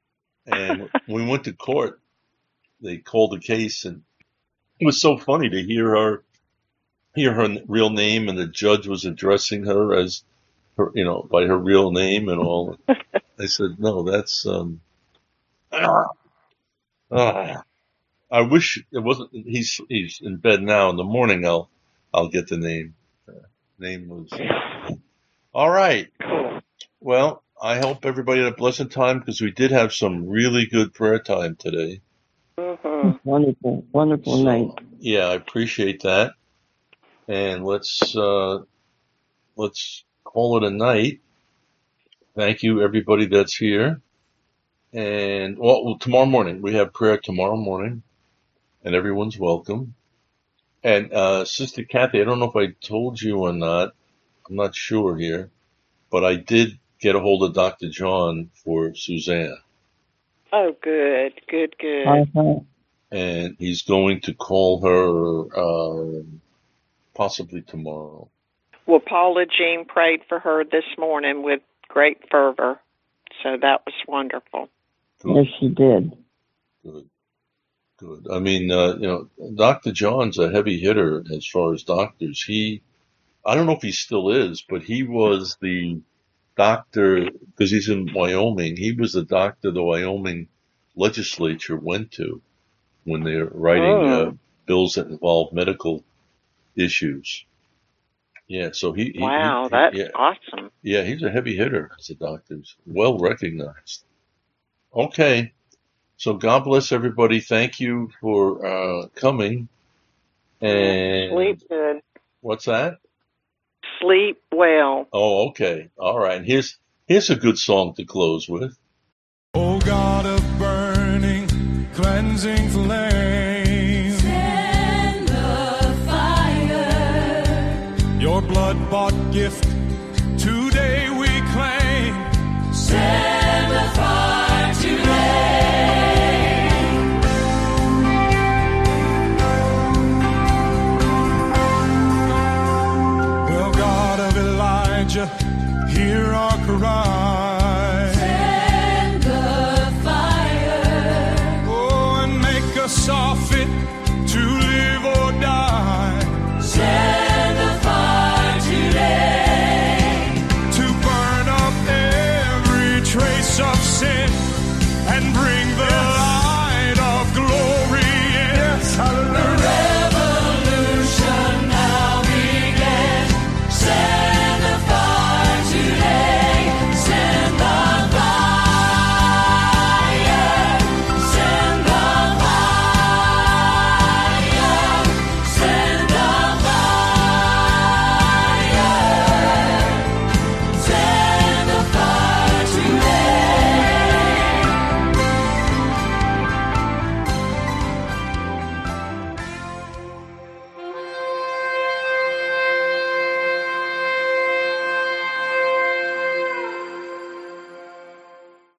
And when we went to court, they called the case, and it was so funny to hear her, hear her real name, and the judge was addressing her as her, you know, by her real name and all. I said, no, that's, um, ah, ah. I wish it wasn't, he's, he's in bed now. In the morning, I'll, I'll get the name. Uh, name was, all right. Well, I hope everybody had a pleasant time because we did have some really good prayer time today. Mhm. Wonderful, wonderful So, night. yeah, I appreciate that. And let's, uh, let's call it a night. Thank you, everybody that's here. And, well, well, tomorrow morning, we have prayer tomorrow morning, and everyone's welcome. And, uh, Sister Kathy, I don't know if I told you or not. I'm not sure here, but I did get a hold of Doctor John for Suzanne, Oh, good, good, good. Uh-huh. and he's going to call her, uh, possibly tomorrow. Well, Paula Jean prayed for her this morning with great fervor, so that was wonderful. Yes, she did. Good. Good. I mean, uh, you know, Doctor John's a heavy hitter as far as doctors. He, I don't know if he still is, but he was the doctor, because he's in Wyoming, he was the doctor the Wyoming legislature went to when they were writing Oh. uh, bills that involve medical issues. Yeah, so he, he Wow, he, that's yeah, awesome. yeah, he's a heavy hitter as a doctor. He's well recognized. Okay. So God bless everybody. Thank you for uh, coming. And Sleep good. what's that? Sleep well. Oh, okay. All right. Here's here's a good song to close with. O God of burning, cleansing flame, Send the fire. your blood-bought gift today we claim. Send the fire today. Well, God of Elijah, hear our cry. Send the fire. Oh, and make us all fit to